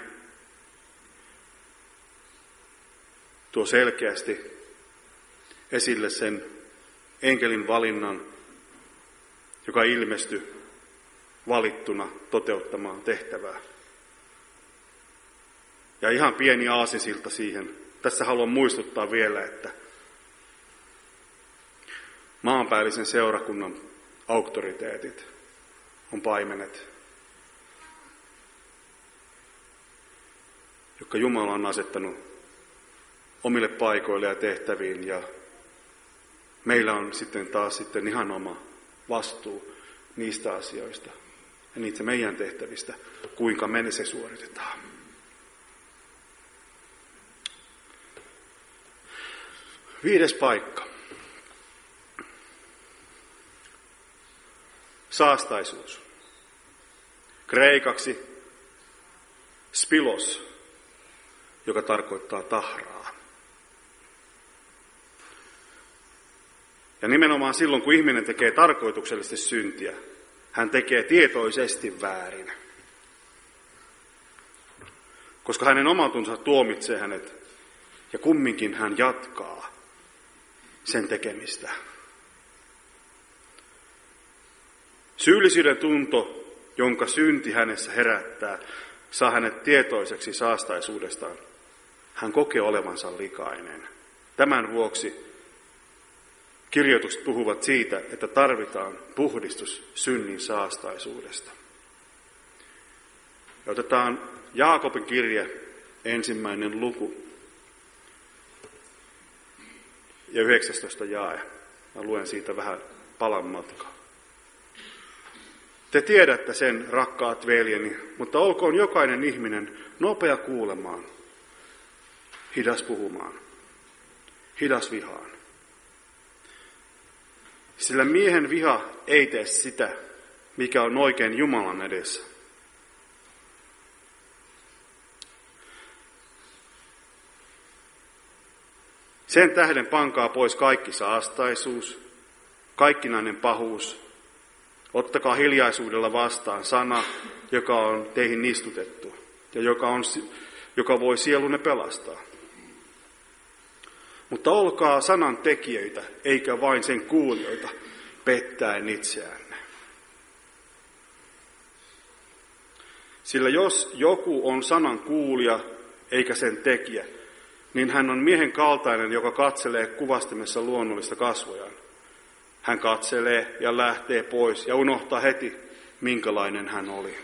tuo selkeästi esille sen enkelin valinnan, joka ilmestyi valittuna toteuttamaan tehtävää. Ja ihan pieni aasinsilta siihen. Tässä haluan muistuttaa vielä, että maanpäällisen seurakunnan auktoriteetit on paimenet, jotka Jumala on asettanut omille paikoille ja tehtäviin. Ja meillä on sitten taas ihan oma vastuu niistä asioista ja niistä meidän tehtävistä, kuinka me se suoritetaan. Viides paikka. Saastaisuus. Kreikaksi spilos, joka tarkoittaa tahraa. Ja nimenomaan silloin, kun ihminen tekee tarkoituksellisesti syntiä, hän tekee tietoisesti väärin. Koska hänen omatunsa tuomitsee hänet, ja kumminkin hän jatkaa sen tekemistä. Syyllisyyden tunto, jonka synti hänessä herättää, saa hänet tietoiseksi saastaisuudestaan. Hän kokee olevansa likainen. Tämän vuoksi kirjoitukset puhuvat siitä, että tarvitaan puhdistus synnin saastaisuudesta. Ja otetaan Jaakobin kirje, 1. luku ja 19 jae. Mä luen siitä vähän palan matkaa. Te tiedätte sen, rakkaat veljeni, mutta olkoon jokainen ihminen nopea kuulemaan, hidas puhumaan, hidas vihaan. Sillä miehen viha ei tee sitä, mikä on oikein Jumalan edessä. Sen tähden pankaa pois kaikki saastaisuus, kaikkinainen pahuus. Ottakaa hiljaisuudella vastaan sana, joka on teihin istutettu ja joka voi sielunne pelastaa. Mutta olkaa sanan tekijöitä, eikä vain sen kuulijoita, pettäen itseänne. Sillä jos joku on sanan kuulija eikä sen tekijä, niin hän on miehen kaltainen, joka katselee kuvastimessa luonnollista kasvojaan. Hän katselee ja lähtee pois ja unohtaa heti, minkälainen hän oli.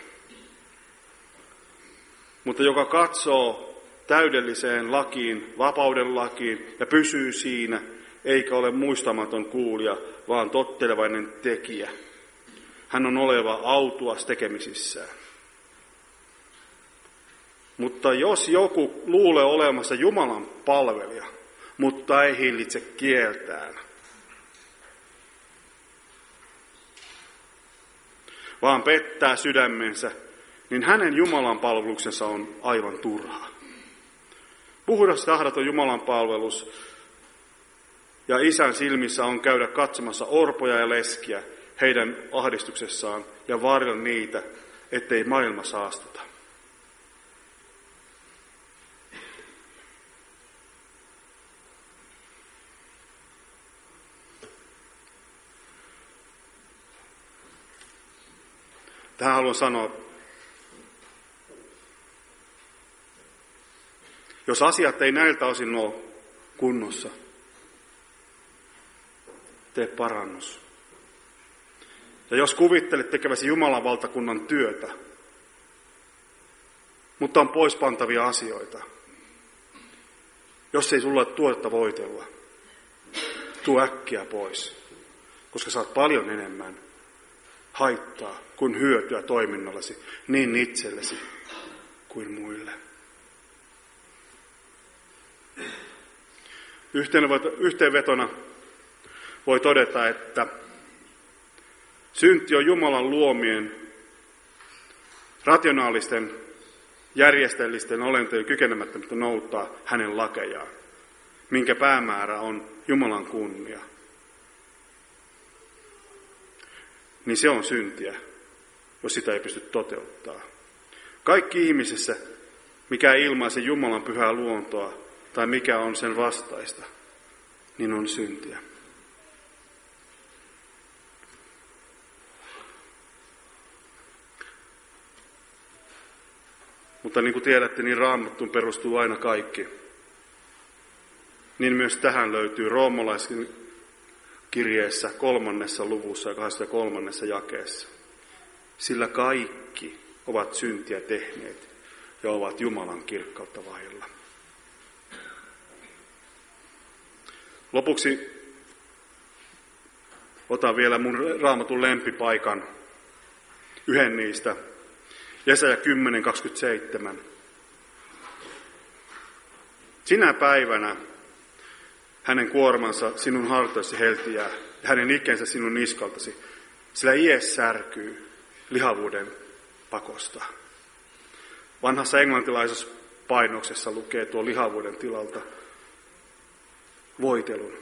Mutta joka katsoo täydelliseen lakiin, vapauden lakiin ja pysyy siinä, eikä ole muistamaton kuulija, vaan tottelevainen tekijä. Hän on oleva autuas tekemisissään. Mutta jos joku luulee olemassa Jumalan palvelija, mutta ei hillitse kieltään, vaan pettää sydämensä, niin hänen Jumalan palveluksensa on aivan turhaa. Puhdas tahdoton Jumalan palvelus ja Isän silmissä on käydä katsomassa orpoja ja leskiä heidän ahdistuksessaan ja varjella niitä, ettei maailma saastuta. Tähän haluan sanoa, jos asiat ei näiltä osin ole kunnossa, tee parannus. Ja jos kuvittelet tekeväsi Jumalan valtakunnan työtä, mutta on poispantavia asioita, jos ei sulla ole tuotetta voitelua, tuu äkkiä pois, koska saat paljon enemmän haittaa kuin hyötyä toiminnallasi, niin itsellesi kuin muille. Yhteenvetona voi todeta, että synti on Jumalan luomien rationaalisten, järjestelmisten olentojen kykenemättömyyttä noudattaa hänen lakejaan, minkä päämäärä on Jumalan kunnia. Niin se on syntiä, jos sitä ei pysty toteuttamaan. Kaikki ihmisessä, mikä ei ilmaise Jumalan pyhää luontoa tai mikä on sen vastaista, niin on syntiä. Mutta niin kuin tiedätte, niin Raamattuun perustuu aina kaikki. Niin myös tähän löytyy roomalaisen kirjeessä 3. luvussa ja 23. jakeessa. Sillä kaikki ovat syntiä tehneet ja ovat Jumalan kirkkautta vailla. Lopuksi otan vielä mun Raamatun lempipaikan, yhden niistä, Jesaja 10:27. Sinä päivänä hänen kuormansa sinun hartoisi heltiää ja hänen ikensä sinun niskaltasi, sillä ies särkyy lihavuuden pakosta. Vanhassa englantilaisessa painoksessa lukee tuo lihavuuden tilalta voitelun.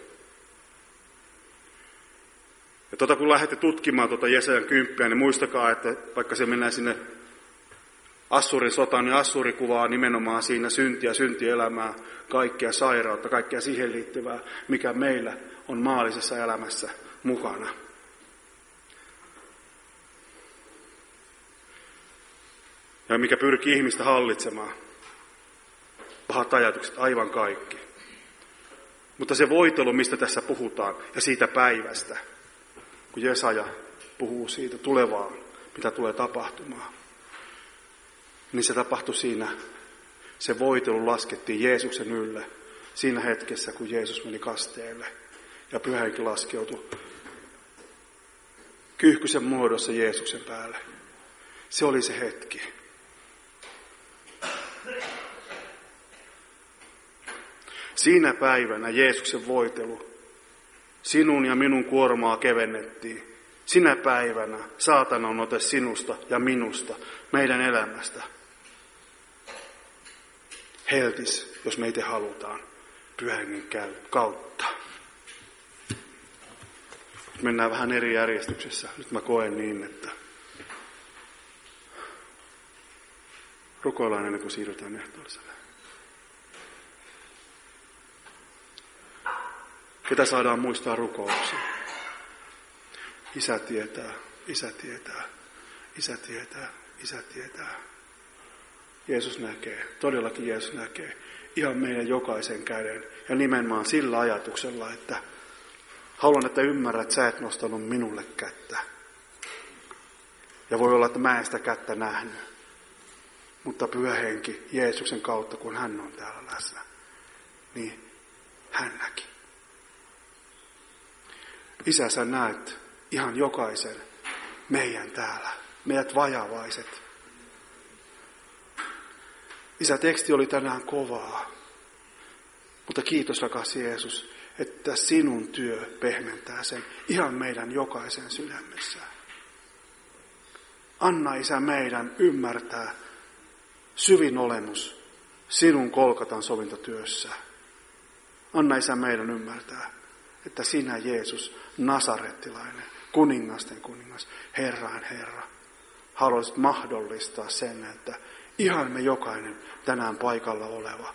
Ja kun lähdette tutkimaan Jesajan 10, niin muistakaa, että vaikka se mennään sinne Assurin sotaan, niin Assuri kuvaa nimenomaan siinä syntiä, syntielämää, kaikkea sairautta, kaikkea siihen liittyvää, mikä meillä on maallisessa elämässä mukana. Ja mikä pyrkii ihmistä hallitsemaan. Pahat ajatukset, aivan kaikki. Mutta se voitelu, mistä tässä puhutaan, ja siitä päivästä, kun Jesaja puhuu siitä tulevaan, mitä tulee tapahtumaan, niin se tapahtui siinä, se voitelu laskettiin Jeesuksen ylle siinä hetkessä, kun Jeesus meni kasteelle ja Pyhä Henki laskeutui kyyhkysen muodossa Jeesuksen päälle. Se oli se hetki. Siinä päivänä Jeesuksen voitelu, sinun ja minun kuormaa kevennettiin. Sinä päivänä saatana on ote sinusta ja minusta, meidän elämästä. Heltis, jos meitä halutaan, Pyhän Hengen kautta. Mennään vähän eri järjestyksessä. Nyt mä koen niin, että rukoillaan ennen kuin siirrytään ehtoolliselle. Ketä saadaan muistaa rukouksia? Isä tietää, Isä tietää, Isä tietää, Isä tietää. Jeesus näkee, todellakin Jeesus näkee ihan meidän jokaisen käden. Ja nimenomaan sillä ajatuksella, että haluan, että ymmärrät, että sä et nostanut minulle kättä. Ja voi olla, että mä en sitä kättä nähnyt. Mutta Pyhä Henki Jeesuksen kautta, kun hän on täällä läsnä, niin hän näki. Isä, sä näet ihan jokaisen meidän täällä, meidät vajavaiset. Isä, teksti oli tänään kovaa, mutta kiitos rakas Jeesus, että sinun työ pehmentää sen ihan meidän jokaisen sydämessä. Anna Isä meidän ymmärtää syvin olemus sinun Golgatan sovintotyössä. Anna Isä meidän ymmärtää, että sinä Jeesus, nasarettilainen, kuningasten kuningas, Herran Herra, haluaisit mahdollistaa sen, että ihan me jokainen tänään paikalla oleva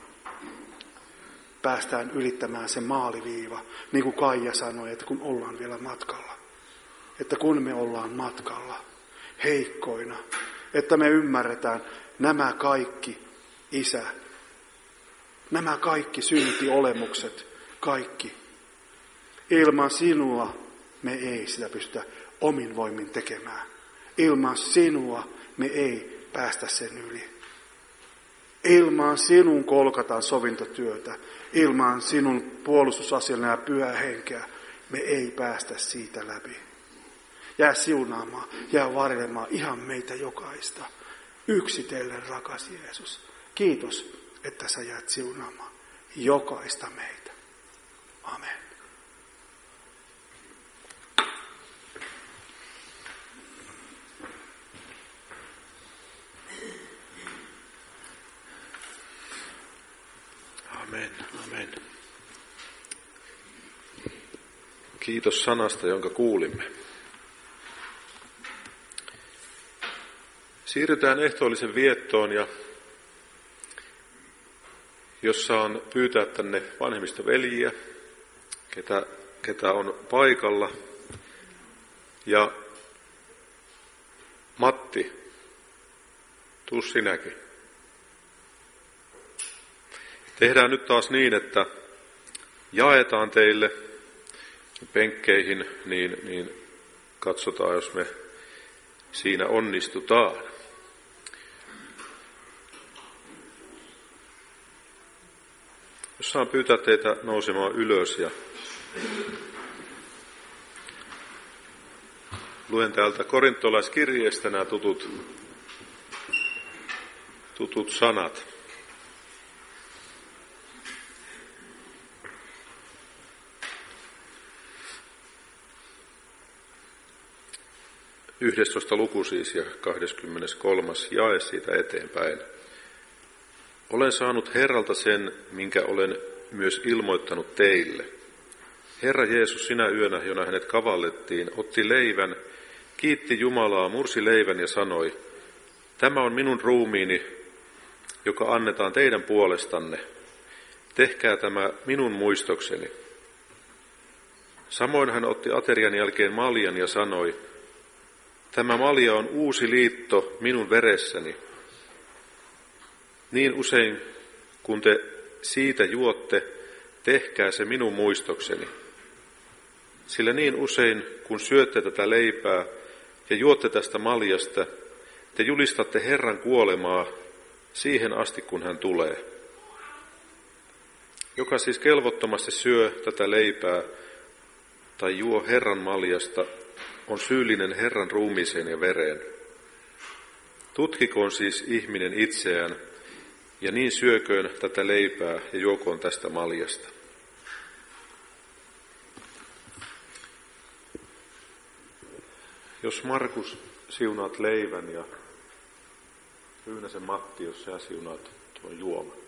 päästään ylittämään se maaliviiva, niin kuin Kaija sanoi, että kun ollaan vielä matkalla. Että kun me ollaan matkalla, heikkoina. Että me ymmärretään nämä kaikki, Isä. Nämä kaikki syntiolemukset, kaikki. Ilman sinua me ei sitä pystytä omin voimin tekemään. Ilman sinua me ei päästä sen yli. Ilman sinun kolkatan sovintotyötä, ilman sinun puolustusasiana ja pyhää henkeä, me ei päästä siitä läpi. Jää siunaamaan, jää varjelemaan ihan meitä jokaista. Yksitellen, rakas Jeesus. Kiitos, että sä jäät siunaamaan jokaista meitä. Amen. Amen, amen. Kiitos sanasta, jonka kuulimme. Siirrytään ehtoollisen viettoon, ja jos saan pyytää tänne vanhemmista veljiä, ketä on paikalla. Ja Matti, tuu sinäkin. Tehdään nyt taas niin, että jaetaan teille penkkeihin, niin katsotaan, jos me siinä onnistutaan. Jos saan pyytää teitä nousemaan ylös ja luen täältä korintolaiskirjeestä nämä tutut sanat. 11. luku siis ja 23. jae siitä eteenpäin. Olen saanut Herralta sen, minkä olen myös ilmoittanut teille. Herra Jeesus sinä yönä, jona hänet kavallettiin, otti leivän, kiitti Jumalaa, mursi leivän ja sanoi, tämä on minun ruumiini, joka annetaan teidän puolestanne. Tehkää tämä minun muistokseni. Samoin hän otti aterian jälkeen maljan ja sanoi, tämä malja on uusi liitto minun veressäni. Niin usein, kun te siitä juotte, tehkää se minun muistokseni. Sillä niin usein, kun syötte tätä leipää ja juotte tästä maljasta, te julistatte Herran kuolemaa siihen asti, kun hän tulee. Joka siis kelvottomasti syö tätä leipää tai juo Herran maljasta, on syyllinen Herran ruumiiseen ja vereen. Tutkikoon siis ihminen itseään, ja niin syököön tätä leipää ja juokoon tästä maljasta. Jos Markus siunaat leivän ja Ryynäsen Matti, jos sä siunaat tuon juoman.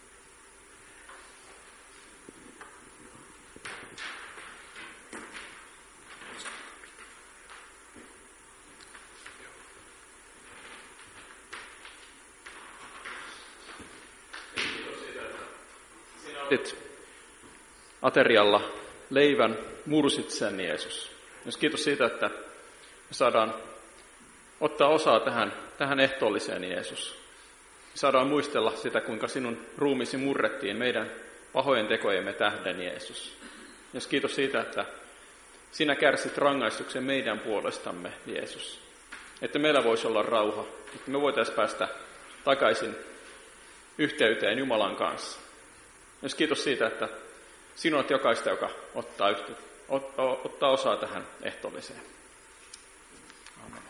Aterialla leivän, mursit sen Jeesus. Myös kiitos siitä, että me saadaan ottaa osaa tähän ehtoolliseen Jeesus. Me saadaan muistella sitä, kuinka sinun ruumisi murrettiin meidän pahojen tekojemme tähden Jeesus. Myös kiitos siitä, että sinä kärsit rangaistuksen meidän puolestamme Jeesus. Että meillä voisi olla rauha, että me voitaisiin päästä takaisin yhteyteen Jumalan kanssa. Myös kiitos siitä, että sinä olet jokaista, joka ottaa osaa tähän ehtoolliseen. Amen.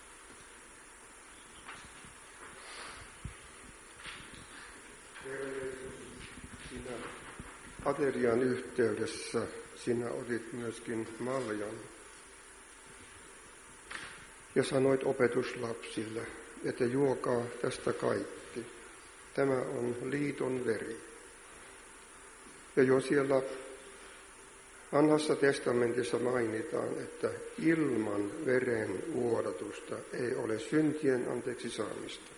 Sinä aterian yhteydessä sinä otit myöskin maljan ja sanoit opetuslapsille, että juokaa tästä kaikki. Tämä on liiton veri. Ja jo siellä Vanhassa testamentissa mainitaan, että ilman veren vuodatusta ei ole syntien anteeksi saamista.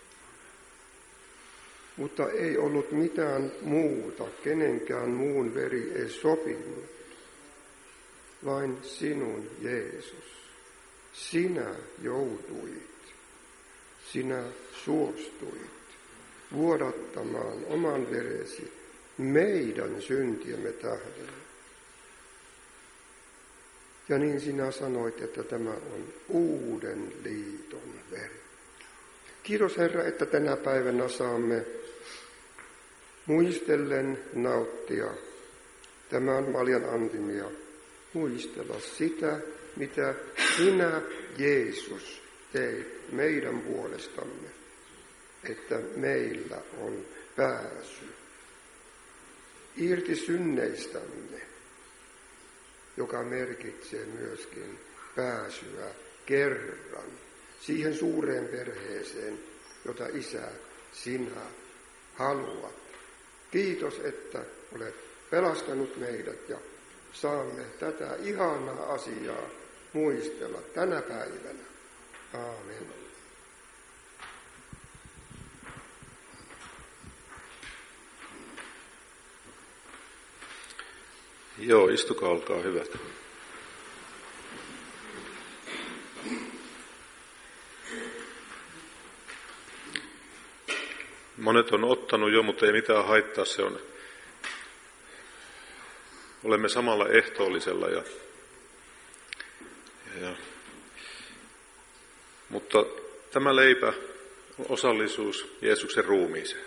Mutta ei ollut mitään muuta, kenenkään muun veri ei sopinut, vain sinun Jeesus. sinä joutuit, sinä suostuit vuodattamaan oman veresi meidän syntiemme tähden. Ja niin sinä sanoit, että tämä on uuden liiton veri. Kiitos Herra, että tänä päivänä saamme muistellen nauttia tämän maljan antimia, muistella sitä, mitä sinä, Jeesus, teit meidän puolestamme, että meillä on pääsy irti synneistämme, joka merkitsee myöskin pääsyä kerran siihen suureen perheeseen, jota Isä, sinä haluat. Kiitos, että olet pelastanut meidät ja saamme tätä ihanaa asiaa muistella tänä päivänä. Aamen. Joo, istukaa, olkaa hyvät. Monet on ottanut jo, mutta ei mitään haittaa, se on. Olemme samalla ehtoollisella mutta tämä leipä on osallisuus Jeesuksen ruumiiseen.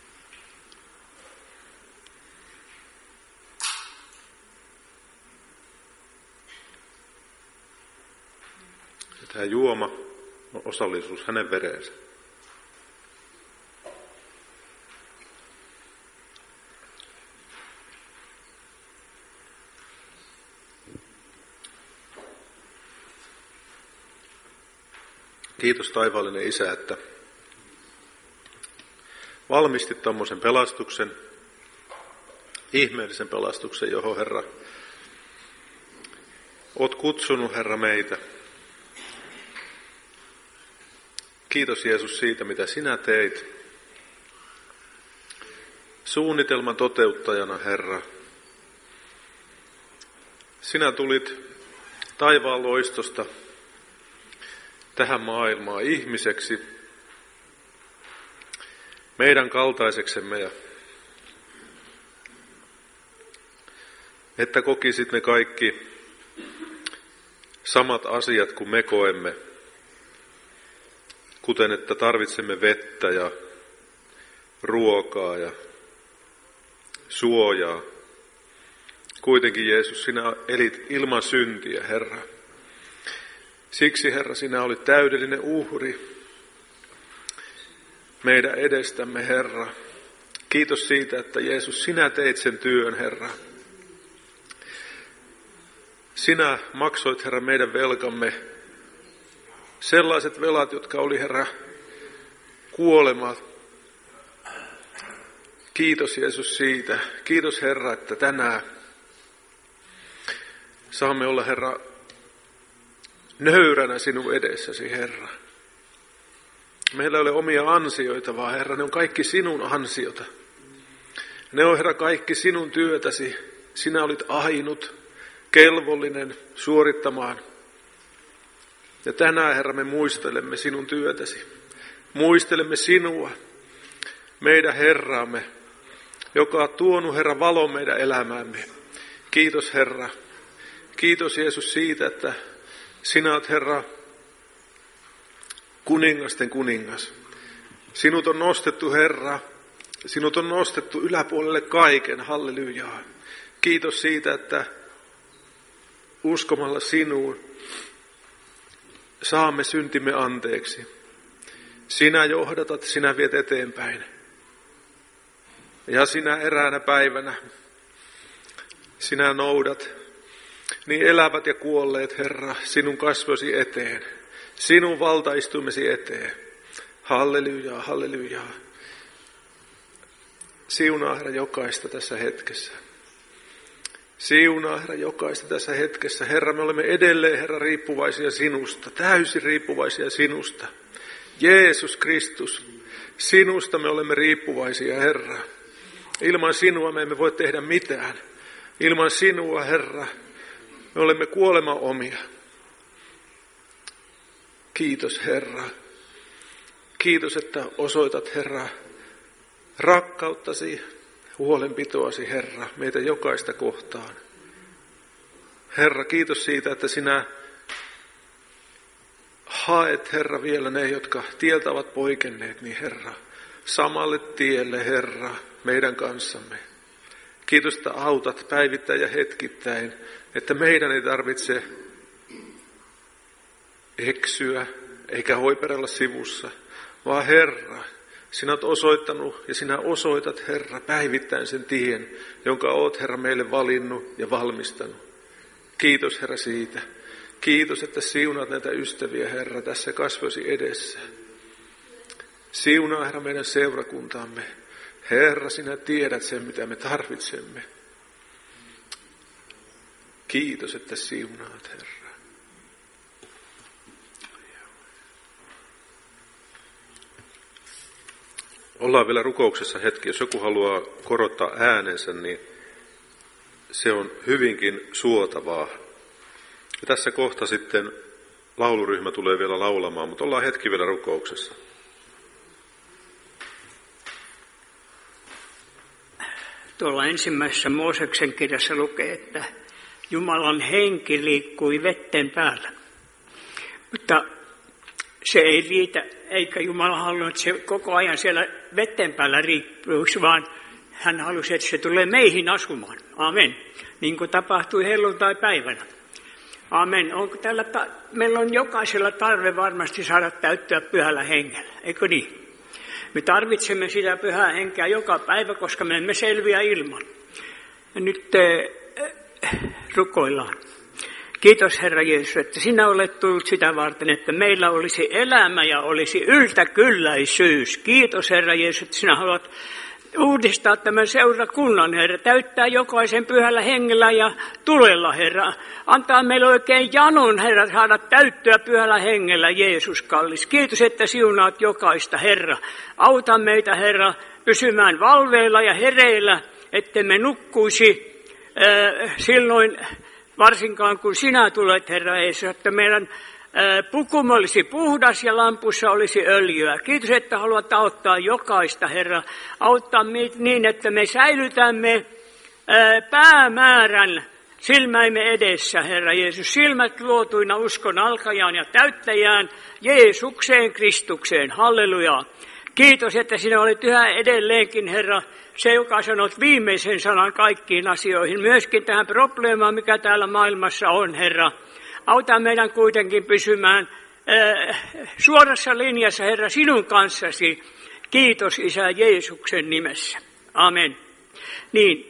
Ja tämä juoma on osallisuus hänen vereensä. Kiitos taivaallinen Isä, että valmistit tommoisen pelastuksen, ihmeellisen pelastuksen, johon Herra, oot kutsunut Herra meitä. Kiitos Jeesus siitä, mitä sinä teit. Suunnitelman toteuttajana, Herra. Sinä tulit taivaan loistosta tähän maailmaan ihmiseksi, meidän kaltaiseksemme, ja että kokisit me kaikki samat asiat kuin me koemme, kuten että tarvitsemme vettä ja ruokaa ja suojaa. Kuitenkin Jeesus, sinä elit ilman syntiä, Herra. Siksi, Herra, sinä olit täydellinen uhri meidän edestämme, Herra. Kiitos siitä, että Jeesus, sinä teit sen työn, Herra. Sinä maksoit, Herra, meidän velkamme. Sellaiset velat, jotka oli, Herra, kuolema. Kiitos, Jeesus, siitä. Kiitos, Herra, että tänään saamme olla, Herra, nöyränä sinun edessäsi, Herra. Meillä ei ole omia ansioita, vaan Herra, ne on kaikki sinun ansiota. Ne on, Herra, kaikki sinun työtäsi. Sinä olit ainut, kelvollinen suorittamaan. Ja tänään, Herra, me muistelemme sinun työtäsi. Muistelemme sinua, meidän Herraamme, joka on tuonut, Herra, valon meidän elämäämme. Kiitos, Herra. Kiitos, Jeesus, siitä, että sinä olet, Herra, kuningasten kuningas. Sinut on nostettu, Herra. Sinut on nostettu yläpuolelle kaiken. Hallelujaa. Kiitos siitä, että uskomalla sinuun saamme syntimme anteeksi. Sinä johdatat, sinä viet eteenpäin. Ja sinä eräänä päivänä, sinä noudat niin elävät ja kuolleet, Herra, sinun kasvosi eteen, sinun valtaistuimesi eteen. Hallelujaa, hallelujaa. Siunaa, Herra, jokaista tässä hetkessä. Siunaa, Herra, jokaista tässä hetkessä. Herra, me olemme edelleen, Herra, riippuvaisia sinusta, täysin riippuvaisia sinusta. Jeesus Kristus, sinusta me olemme riippuvaisia, Herra. Ilman sinua me emme voi tehdä mitään. Ilman sinua, Herra, me olemme kuoleman omia. Kiitos Herra. Kiitos, että osoitat Herra rakkauttasi, huolenpitoasi Herra, meitä jokaista kohtaan. Herra, kiitos siitä, että sinä haet Herra vielä ne, jotka tieltä ovat poikenneet, niin Herra, samalle tielle Herra meidän kanssamme. Kiitos, että autat päivittäin ja hetkittäin, että meidän ei tarvitse eksyä eikä hoiperella sivussa, vaan Herra, sinä olet osoittanut ja sinä osoitat Herra päivittäin sen tien, jonka olet Herra meille valinnut ja valmistanut. Kiitos Herra siitä. Kiitos, että siunaat näitä ystäviä Herra tässä kasvoisi edessä. Siunaa Herra meidän seurakuntaamme. Herra, sinä tiedät sen, mitä me tarvitsemme. Kiitos, että siunaat Herra. Ollaan vielä rukouksessa hetki. Jos joku haluaa korottaa äänensä, niin se on hyvinkin suotavaa. Ja tässä kohta sitten lauluryhmä tulee vielä laulamaan, mutta ollaan hetki vielä rukouksessa. Tuolla ensimmäisessä Mooseksen kirjassa lukee, että Jumalan henki liikkui vetten päällä. Mutta se ei riitä, eikä Jumala halunnut, että se koko ajan siellä vetten päällä riippuisi, vaan hän halusi, että se tulee meihin asumaan. Amen. Niin kuin tapahtui helluntai-päivänä. Amen. Meillä on jokaisella tarve varmasti saada täyttyä pyhällä hengellä, eikö niin? Me tarvitsemme sitä pyhää henkeä joka päivä, koska me emme selviä ilman. Ja nyt rukoillaan. Kiitos Herra Jeesus, että sinä olet tullut sitä varten, että meillä olisi elämä ja olisi yltäkylläisyys. Kiitos Herra Jeesus, että sinä haluat uudistaa tämän seurakunnan, Herra. Täyttää jokaisen pyhällä hengellä ja tulella, Herra. Antaa meille oikein janon, Herra, saada täyttyä pyhällä hengellä, Jeesus kallis. Kiitos, että siunaat jokaista, Herra. Auta meitä, Herra, pysymään valveilla ja hereillä, ettemme nukkuisi silloin, varsinkaan kun sinä tulet, Herra Jeesus, että meidän pukumme olisi puhdas ja lampussa olisi öljyä. Kiitos, että haluat auttaa jokaista, Herra. Auttaa niin, että me säilytämme päämäärän silmäimme edessä, Herra Jeesus. Silmät luotuina uskon alkajaan ja täyttäjään, Jeesukseen, Kristukseen. Halleluja. Kiitos, että sinä olet yhä edelleenkin, Herra, se, joka sanot viimeisen sanan kaikkiin asioihin. Myöskin tähän probleemaan, mikä täällä maailmassa on, Herra. Auta meidän kuitenkin pysymään suorassa linjassa, Herra, sinun kanssasi. Kiitos, Isä Jeesuksen nimessä. Amen. Niin,